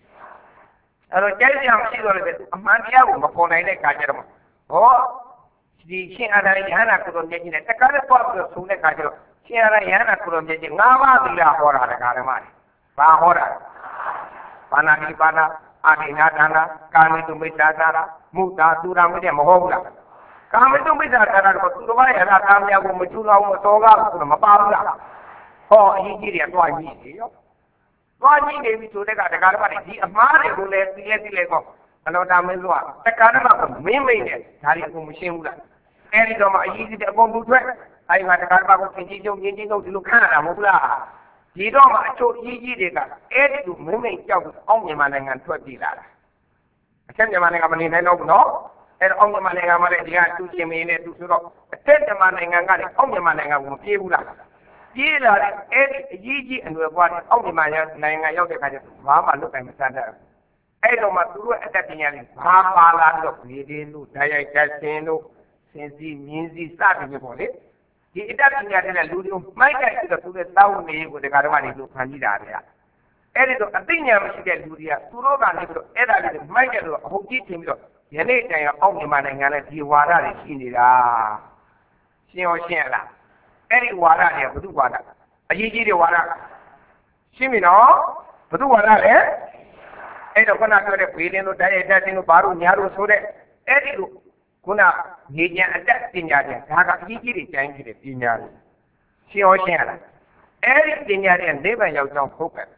I don't tell you, I'm sure a man upon a Kajero. Oh, the Shinana could not get in a Takara soon a Kajero. Shinana could not get in Nava, the Hora, the Karamari. Bahora, Panakipana, Adinatana, Kami to Mitazara, Muta, Dura with them, Hola. Kami to Mitazara, but to the way, and Atamia, Mutula, Motoga, to the Mapala. Oh, he did it, why he? Why he gave it to the Karamari? A man who left the Lego. Another Mizua, the Karama, we made it, Tarikum Shimla. And easy to go to I had a Karama to look at Mula. You don't show easy, Eddie to moving jobs only manning and 20. I send the money in and no, and only manning a money to see me in it to send the money and got it only manning a Mula. Yella, Eddie, Gigi, and we're going only manning a yoga. Mama, look at Mr. I don't want to do that. Papa, look, we didn't do Diana, since he means he's starting upon it. He doesn't get in a ludium. My guy is to the town name with the Caravani to Candidaria. Editor, a thing I should get Ludia, to Rogan, Edda, my girl, who did him, Yaneta, only man and Yanati, Wada, Shinida. Sino Shella. Any Wada, but do Wada. A Yigi Wada. Shimino, but do Wada, eh? Edo kuna kore pili no dai dai no baru nyaru sore edo kuna ninya ada tinyari daga higiri changiri tinyari si oshara eri tinyari neba yau jong hoka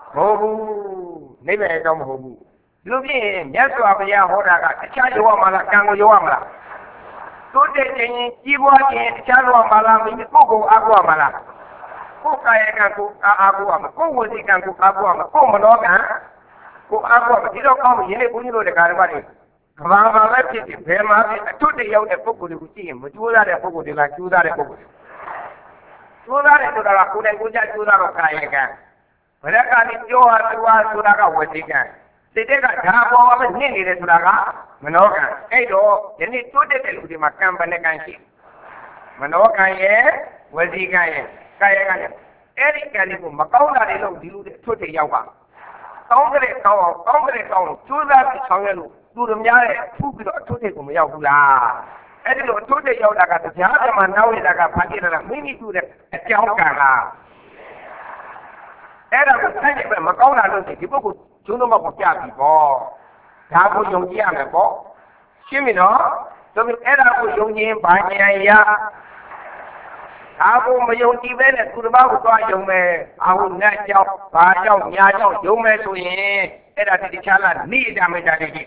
hobu neba yau jong hobu lubi nyaso abya hora ga cha yo mala kango yo mala to de chen jiwa ke cha yo mala mi ko agwa mala ko kaya kan ko agwa ma ko wodi kan ko agwa ma ko mo ga ko agwa di do ko yin ko ni lo de ka ba ni ba ba la ti ti be ma tu de yau de ko de ku ti mo ju da de ko de la ju da de ko ju da de ko da la ku de ku ja ju da ro ka ye ka ba da ka ni jo ha tu wa su da ka wo ti ka ti de ka da bo ba ni ni de su da ka mo no ka ai do ye ni tu de de lu di ma kan ba ne kan shi mo no ka ye wo ti ka ye ka ni ai ka ni ko ma kau da de lo di lu de tu de yau baကောင်းကြတဲ့ကောင်းကျိုးစားပြီးဆောင်ရွက်လို့သူတို့များတဲ့ဖူးပြီးတော့အထုတဲ့ကိုမရောက်ဘူးလားအဲ့ဒီလိုအထုတဲ့ရောက်တာကတရားဓမ္မနောက်ရတာကဖန်တီးတာမိမိသူ့တဲ့အကြောင်းကလားအဲ့ဒါကိုဆိုင်နေပဲမကောင်းတာလို့ဒီပုဂ္ဂိုလ်ကျိုးတော့မကိုကြပြီပေါ့ဒါကိုယုံကြည်ရမယ်ပေါ့ရှင်းပြီနော်ဒါပေမဲ့အဲ့ဒါကိုယုံကြည်ဘာဉာဏ်ရဒါကိုမယုံကြည်ပဲနဲ့သူတစ်ပါးကိုသွားယုံမယ်အာဟုငတ်ကြောက်ဘာကြောက်ညာကြောက်ယုံမယ်ဆိုရင်အဲ့ဒါတခြားလားနေတာမေတ္တာတိရှင်း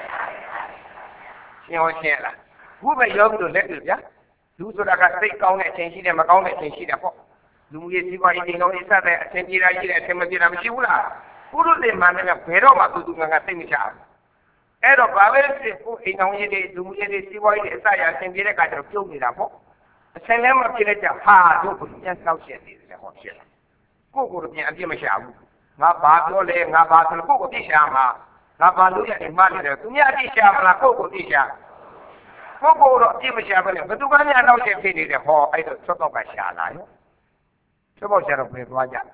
လားဘုပဲယောဂီတို့လက်တွေ့ဗျာလူဆိုတာကစိတ်ကောင်းတဲ့အချိန်ရှိတယ်မကောင်းတဲ့အချိန်ရှိတယ်ပေါ့လူကြီးစီးပွားရေးတင်လုံးအစတဲ့အချိန်ကြီးတာရှိတယ်အချိန်မပြေတာမရှိဘူးလားပုရုသေမှန်တယ်ဘယ်တော့မှသူငါသိမချဘူးအဲ့တော့ဘာပဲဖြစ်ကိုအိမ်အောင်ရေးတွေလူကြီးတွေစီးပွားရေးတွေအစရအချိန်ပြေတဲ့အခါကျတော့ပြုတ်နေတာပေါ့အချိန်လည်းမဖြစ်တဲ့ကြဟာတို့ကိုပြန်နှောက်ရှက်နေတယ်ဟောဖြစ်လာကိုကိုတော့ပြန်အပြစ်မရှာဘူးငါဘာပြောလဲငါဘာဆိုလို့ကိုကိုပြစ်ရှာမှာငါဘာလို့ရတယ်မှတ်နေတယ်သူများအပြစ်ရှာမလားကိုကိုပြစ်ရှာကိုကိုတော့အပြစ်မရှာဘဲနဲ့ဘသူကများနှောက်ရှက်ဖြစ်နေတယ်ဟောအဲ့တော့ချက်တော့ကရှာလာရောချက်တော့ရှာတော့ပြန်သွားကြ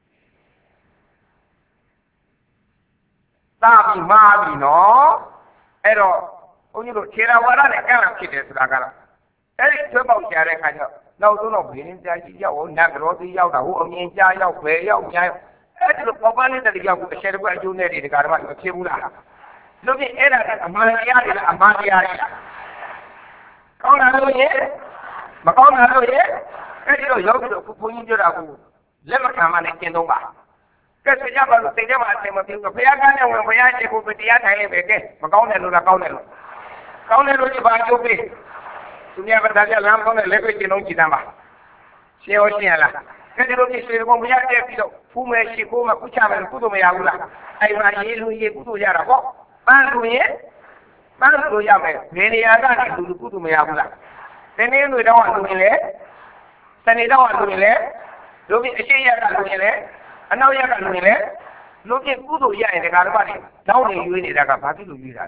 တာပြီးမှားပြီနော်အဲ့တော့ဘုန်းကြီးတို့ခြေတော်ဝါဒနဲ့ကန့်လန့်ဖြစ်တယ်ဆိုတာကတော့အဲ့ဒီချက်ပေါက်ရှာတဲ့အခါကျတော့နောက်ဆုံးတော့ဘင်းကြားကြီးရောက်ဟိုနတ်ကြောတိရောက်တာဟိုအမြင်ကြားရောက်ဘယ်ရောက်ညာရောက်အဲ့ဒီလိုပေါ်ပန်းနေတဲ့တရားကိုအရှယ်တစ်ခွက်အကျိုးနဲ့ဒီကရမမဖြစ်ဘူးလားလို့ပြင်အဲ့ဒါကအမှန်တရားတွေလားအမှားတရားတွေလားကောင်းတာလို့ရဲ့မကောင်းတာလို့ရဲ့အဲ့ဒီတော့ယောဂီတို့ဘုန်းကြီးပြောတာကိုလက်မခံမှနဲ့ကျင့်သုံးပါကဲဆိုကြပါလို့စိတ်ထဲမှာအထင်မပြေဘူးဘုရားကနဲ့ဝင်ဘုရားရှိခိုးပြီးတရားထိုင်ရင်ပဲကဲမကောင်းတယ်လို့လားကောင်းတယ်လို့ဒီဘာကျိုးပေးသူများကတရားလမ်းကောင်းတဲ့လက်တွေ့ကျင့်သုံးကြည့်တမ်းပါရှင်းရှင်းလားကဲဒီလိုဖြစ်စေဘုရားတက်ပြီးတော့ဖူးမယ်ရှိခိုးမယ်ကုချမယ်ကုသိုလ်မရဘူးလားအဲ့မှာရေးလို့ရေးကုသိုလ်ရတာပေါ့ပန်းလို့ရမယ်ဘယ်နေရာကနေကုသိုလ်မရဘူးလားဒီနေ့တွေတော့လူရင်လေနေတော့လူရင်လေလူပြအရှိရကလူရင်လေအနောက်ရကလူရင်လေလူပြကုသိုလ်ရရင်ဒီကားတော့တောင်းနေရွေးနေတာကဘာဖြစ်လို့ရွေးတာ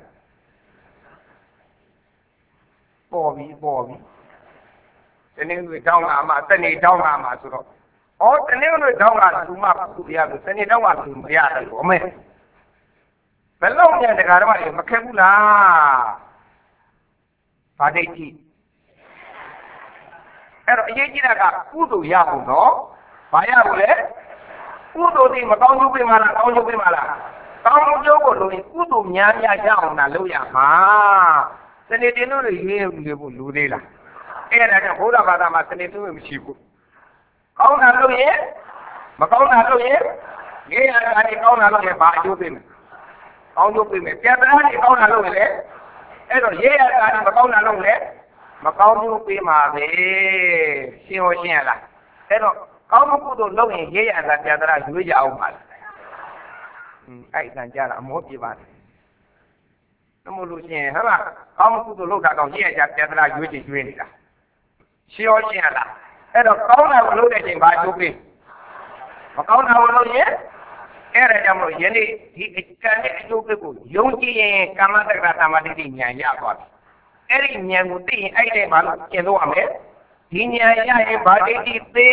ပေါ်ပြီတနေ့တွေတောင်းလာမှတနေ့တောင်းလာမှဆိုတော့တနေ့တွေတောင်းလာသူမှကုရလို့တနေ့တောင်းလာသူမရတယ်လို့အမေဘယ်လောက်မြန်တကားတော့မခက်ဘူးလားဗာဒိတ်ကြီးအဲ့တော့အရေးကြီးတာကကုသိုလ်ရဖို့နော်ဘာရဖို့လဲကုသိုလ်ဒီမကောင်းကျိုးပေးမှလားကောင်းကျိုးပေးမှလားကောင်းကျိုးကိုလို့ကုသိုလ်များများရအောင်လားလုပ်ရမှာစနေတင်တို့တွေရွေးနေဖို့လူသေးလားအဲ့ဒါကြောင့်ဘုရားဘာသာမှာစနေတင်တွေမရှိဘူးကောင်းတာလုပ်ရင်မကောင်းတာလုပ်ရင်ရေးရတာတွေကောင်းတာလုပ်ရင်ဘာအကျိုးပေးမလဲကောင်းကျိုးပေးမယ်ပြန်တရားတွေကောင်းတာလုပ်ရင်လေအဲ့တော့ရေးရတာတွေမကောင်းတာလုပ်ရင်မကောင်းကျိုးပေးမှာပဲရှင်းရလားအဲ့တော့ကောင်းမှုကုသိုလ်လုပ်ရင်ရေးရတာပြန်တရားရွေးကြအောင်ပါလားအဲ့ဒါကြတာအမောပြပါတယ်မလို့ရှင်ဟုတ်လားကောင်းမှုကုသိုလ်လုပ်တာတော့ရေးရကြပြန်တရားရွေးနေတာရှင်းရလားအဲ့တော့ကောင်းတာကိုလုပ်တဲ့ချိန်ဘာကျိုးပေးမကောင်းတာကိုလုပ်ရင်အဲ့ဒါကြောင့်မလို့ယနေ့ဒီကံနဲ့အကျိုးပေးကိုယုံကြည်ရင်ကာမတက္ကသမာဓိဉာဏ်ရသွားပြီအဲ့ဒီဉာဏ်ကိုသိရင်အဲ့ဒီဘာလို့ကျင့်လို့ရမလဲဒီဉာဏ်ရရင်ဘာဒိဋ္ဌိသေး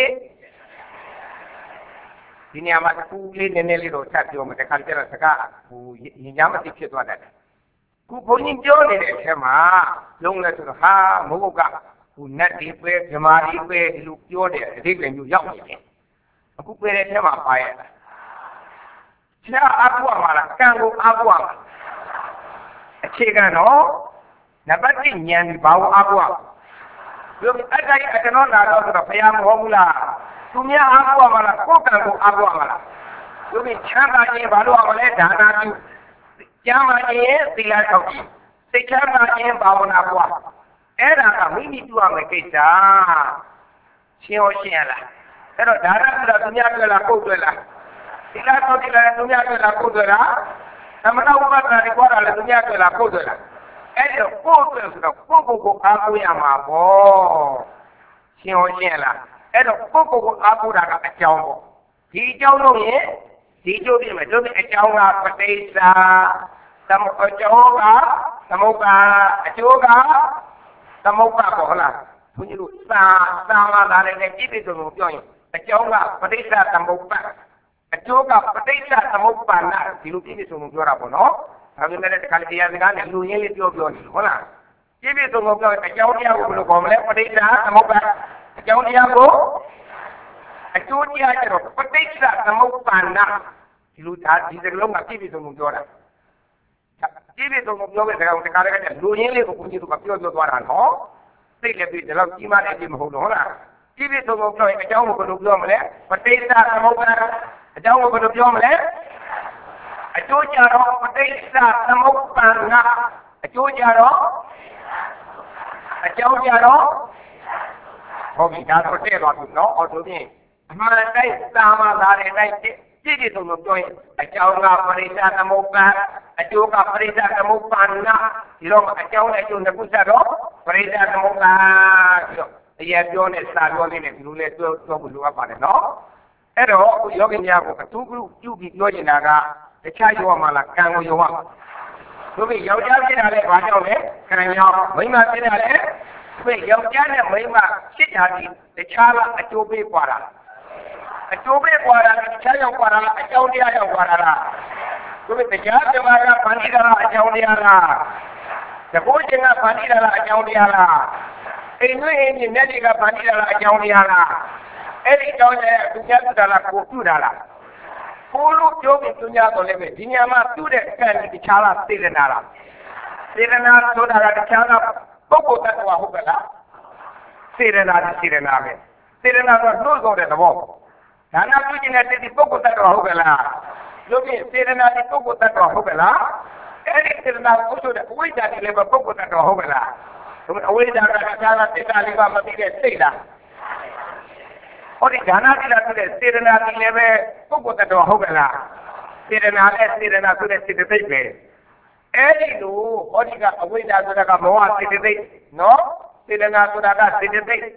ဒီနေရာမှာခုလေးနည်းနည်းလေးတော့ချက်ပြောမယ်တခါကျတော့စကားဟိုရင်ကြားမသိဖြစ်သွားတယ်ခုဘုန်းကြီးပြောနေတဲ့အထဲမှာလုံးလဲဆိုတော့ဟာမဟုတ်ကဟိုနတ်ဒီပဲဓမ္မဒီပဲဒီလိုပြောတဲ့အဓိပ္ပာယ်မျိုးရောက်နေတယ်အခုပဲတဲ့အထဲမှာပါရဲ့ဆရာအားကိုးမှာလားကံကိုအားကိုးမှာအခြေခံတော့နံပါတ်1ဉာဏ်ဒီဘာကိုအားကိုးပြောအတ္တရဲ့အတ္တနောနာတော့ဆိုတော့ဘုရားမဟုတ်ဘူးလားသူများအားကိုးမှာလားကိုယ်ကံကိုအားကိုးမှာလားပြောပြီးချမ်းသာခြင်းဘာလို့ရမလဲဒါနာပြုကျမ်းမာခြင်းသီလဆောက်ခြင်းစိတ်ချမ်းသာခြင်းဘာဝနာပွားအဲ့ဒါကမိမိပြုရမယ့်ကိစ္စရှင်းရလားအဲ့တော့ဒါနဆိုတာသူများတွေ့လားကိုယ်တွေ့လားသီလဆောက်ခြင်းလည်းသူများတွေ့လားကိုယ်တွေ့လားသမဏဥပဒနာတွေခေါ်တာလည်းသူများတွေ့လားကိုယ်တွေ့လားအဲ့တော့ကိုယ်တွေ့ဆိုတော့ကိုယ်အားကိုးရမှာပေါ့ရှင်းလားအဲ့တော့ကိုယ်အားကိုးတာကအကြောင်းပေါ့ဒီအကြောင်းလို့ရင်ဒီကျိုးပြမယ်တို့အကြောင်းကပဋိစ္စအကြောင်းကသမုပ္ပါအကျိုးကသမုပ္ပါပေါ့ဟုတ်လားဘုန်းကြီးတို့သာလာတာလည်းပြည့်ပြည့်စုံစုံပြောရင်အကြောင်းကပဋိစ္စသမုပ္ပါအကျိုးကပဋိစ္စသမုပ္ပါနာဒီလိုပြည့်ပြည့်စုံစုံပြောတာပေါ့နော်ဒါပေမဲ့တခါလေတရားစကားနဲ့လူရင်းလေးပြောနေဟုတ်လားပြည့်ပြည့်စုံစုံပြောရင်အကြောင်းတရားကိုဘယ်လိုခေါ်မလဲပဋိစ္စသမုပ္ပါအကြောင်းတရားကိုအကျိုးတရားကျတော့ပဋိစ္စသမုပ္ပါနာဒီလိုဒီစကားလုံးကပြည့်ပြည့်စုံစုံပြောတာပြည့်ပြည့်စုံစုံပြောတဲ့စကားကိုတခါလေလူရင်းလေးကိုဘုန်းကြီးတို့ကပြောသွားတာနော်သိလည်းပြီးဒီလောက်ကြီးမားတဲ့အဖြစ်မဟုတ်တော့ဟုတ်လားပြည့်ပြည့်စုံစုံပြောရင်အကြောင်းကိုဘယ်လိုပြောမလဲပဋိစ္စသမုပ္ပါအကြောင်းကိုဘယ်လိုပြောမလဲအကျိုးကြတော့ပဋိစ္စသမုပ္ပါနာအကျိုးကြတော့အကြောင်းကြတော့ဟုတ်ပြီဒါတော့တဲ့သွားပြီနော်အော်ဆိုရင်အမှန်တိုင်းသာမသာတဲ့အတိုင်းပြည့်ပြည့်စုံစုံပြောရင်အကြောင်းကပရိစ္ဆသမုပ္ပါအကျိုးကပရိစ္ဆသမုပ္ပါနာဒီတော့အကြောင်းနဲ့အကျိုးနှစ်ခုဆက်တော့ပရိစ္ဆသမုပ္ပါပြီးတော့တရားပြောနဲ့စာပြောနဲ့ဒီလိုလဲပြောဖို့လိုအပ်ပါတယ်နော်အဲ့တော့အခုယောဂီများကိုအထူးပြုပြီးပြောချင်တာကတခြားယောမှာလားကံကိုယောမှာတို့ပြီးယောက်ျားဖြစ်တာလဲဘာကြောင့်လဲကံကြောင့်မိန်းမဖြစ်တာလဲဖြစ်ယောက်ျားနဲ့မိန်းမဖြစ်တာဒီတခြားလားအကျိုးပေးပွားတာအကျိုးပေးပွားတာတခြားရောက်ပွားတာအကြောင်းတရားရောက်ပွားတာလားတို့ပြီးတရားဓမ္မကဖန်တီးတာလားအကြောင်းတရားလားတကုချင်းကဖန်တီးတာလားအကြောင်းတရားလားအိမ်တွင်းအိမ်မြင့်မြတ်တွေကဖန်တီးတာလားအကြောင်းတရားလားအဲ့ဒီကြောင့်လည်းသူများပြုတာလားကိုပြုတာလားကိုလို့ပြောပြီးသူများတော့လည်းပဲဒီညမှာပြုတဲ့ကံတခြားလားစေတနာလားစေတနာဆိုတာကတခြားလားပုဂ္ဂိုလ်တ attva ဟုတ်ကလားစေတနာပဲစေတနာတော့နှုတ်ဆောင်တဲ့သဘောဒါနပြုခြင်းနဲ့တည်းပုဂ္ဂိုလ်တ attva ဟုတ်ကလားလို့ပြီးစေတနာဒီပုဂ္ဂိုလ်တ attva ဟုတ်ကလားအဲ့ဒီစေတနာကိုဆိုတဲ့အဝိဇ္ဇာတွေလည်းပုဂ္ဂိုလ်တ attva ဟုတ်ကလားအဝိဇ္ဇာကတခြားလားစေတနာလေးပါမသိတဲ့စိတ်လားဟောဒီဒါနသီလဆိုတဲ့စေတနာတွေလည်းပဲပုဂ္ဂိုလ်တ attva ဟုတ်ကလားစေတနာနဲ့စေတနာဆိုတဲ့စေတသိက်ပဲအဲ့ဒီလိုဟောဒီကအဝိဇ္ဇာဆိုတာကမောဟစေတသိက်နော်စေတနာဆိုတာကစေတသိက်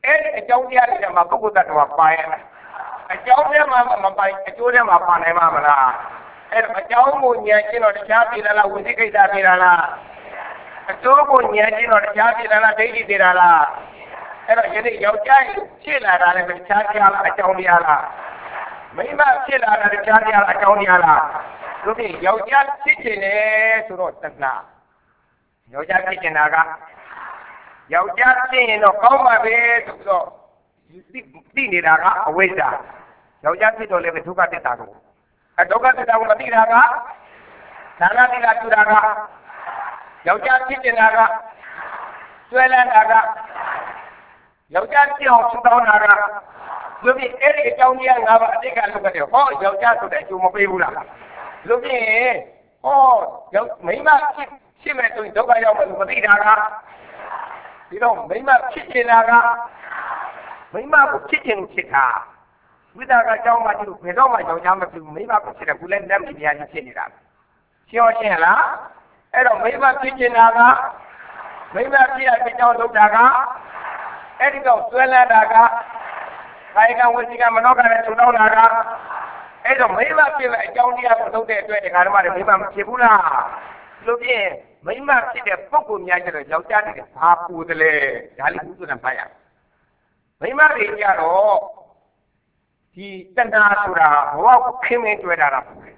a Jonia, my book that was fire. A Jonia, Mamma, a Julia, my Panama. And a Jonia, the Chapila, with the Gatabirala. A Jobo, the Chapila, Lady Dirala. And a Yokai, Chilla, and the Chatia, a Joniala. Maybe Chilla, and the Chatia, a Joniala. Looking, Yokai, sitting to Rotana. Yokai, sitting Naga. Yokai, no, come away to go. You see, Niraga, a waiter. Yokai, don't live in Tukatago. A Dokatago, Tiraga, Nana Tiraga. Yokai, sitting Naga. Swella Naga. Yokai, Naga. Looking, Eric, Jonia, I think I look at you. Oh, Yokai, that you mobile. Looking, oh, Mayma, she went to Dogayo, Tiraga. You know, Mayma, kitchen Naga. Mayma, kitchen Chita. Without a Joma to Pedoma, Yama to Mayma, who let them be a kitchen. Shioshela, Edo Mayma, kitchen Naga. Mayma, Tia, Pito, Daga. Edigo, Swella Daga. I can with the Manoga to Naga. Edo Mayma, Jonia, so they do it, Mayma, Chibula. Look in, Mayma, see the Poku Yaga, Yautan, Papu, the Jalibu and Paya. Mayma, he sent Asura, walk him into it.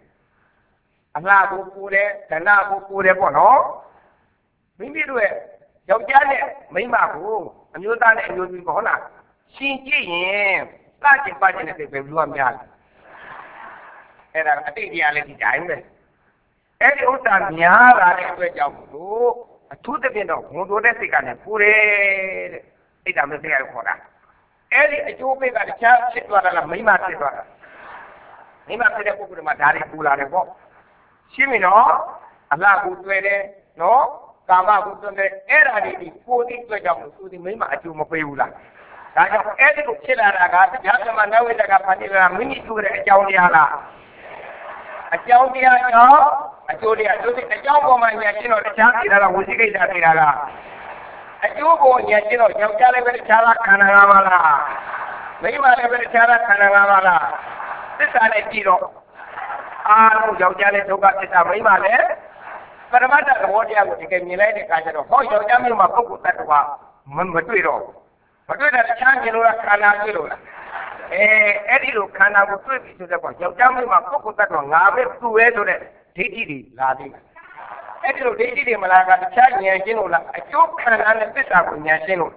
Allah put it, Tana put it on all. Maybe do it. Yautan, Mayma, and you done and you will go on. She, like a budget if you want me. And I think the reality time. Every old time, Yara, to the window, who do they think I put it? It's a mistake for that. Every you make a child sit to a Mima Siva. Mima said a book to my daddy, Pula, and walk. Shimino, Allah who do it, no, Kama who do it, era, 40 to the Mima at Yumopeula. I have added to Chilaraga, Yasama, now with a Panila, Mini to the Jaudiala. A Jaudia, a Julia, a young woman, Yashino, the Chapila, who is a Tirala. A Jubo, Yashino, Yamkala, Chala, Canamala. Mayma, Chala, Canamala. This is a Tiro. Ah, Yamkala, Toga, is a Mayma there. But about that, what you have to get me later, I said, oh, Yammy, my book, that was Mumbatiro. But with a chance, you know, Canavilla. Eddie Lucana would put it to the point. You tell me my book that one, I will do it to the Titi, Ladi. Eddie Titi, Malaga, the Chinese, you know, a joke can understand with Yashino.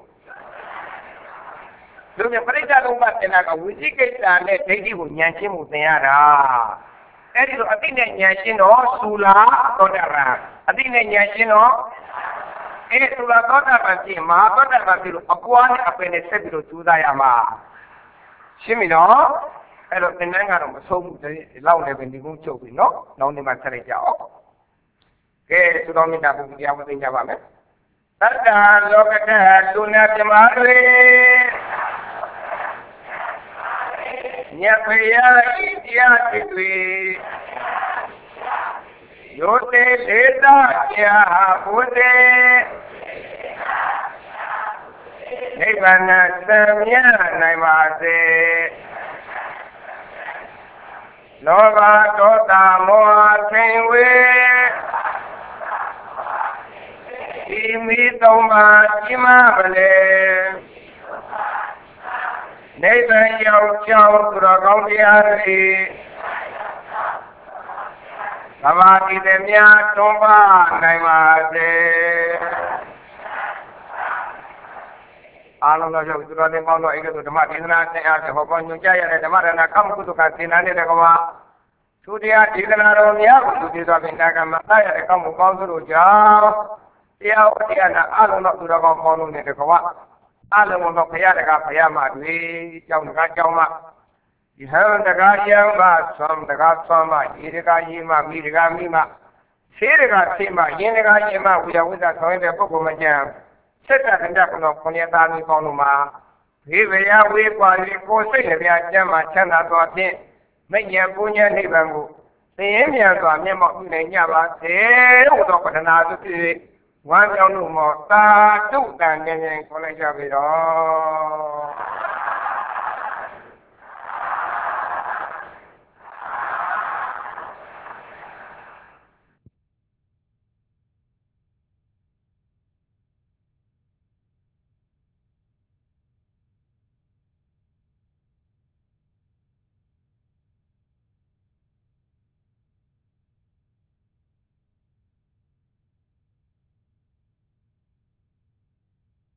Do you break that over and I will see it and let Titi with Yashimo there? Eddie, I think that Yashino, Sula, Dodara. I think that Yashino. Sula Dodara, Ma, Dodara, Aquan, up in a several to Diama. Shimino, I don't think I'm so loud in the moon choking, no, no, the matter. Okay, so don't mean that we have in Java. That look at that, do not the Madre. Yapaya, Yote, Leda, Yahude. Nibana Samya Naimase Nova Tota Moa Kingwe Imi Toma Chimabale Nathan Yau Chow Dragondiari Samaki Demia Tomba Naimase Allah jauh tu orang mahu nak ikut tu, mak dina saya ada hubungan juga ya, ada mak nak kamu tu kan dina ni dah kamu. Sudia dina orang tu dia minta kamu saya kamu kau tu jauh. Dia nak Allah nak tu kamu mahu ni dah kamu. Allah mahu kaya dah kaya mak ni jauh mak. Ihan dah yang mak mak, ini dah mak. Sirga sima, ini dah mak. Udah kau ni apa kau macam. Seta kanda kono konya tani kono ma viveya we kwali ko sai ne ya jama chana to apin menya punya ni bangu tin myan to myen mo tu ne nya ba se lo to padana tu ti wan yaw nu mo ta tu tan ne ko lai ja bi do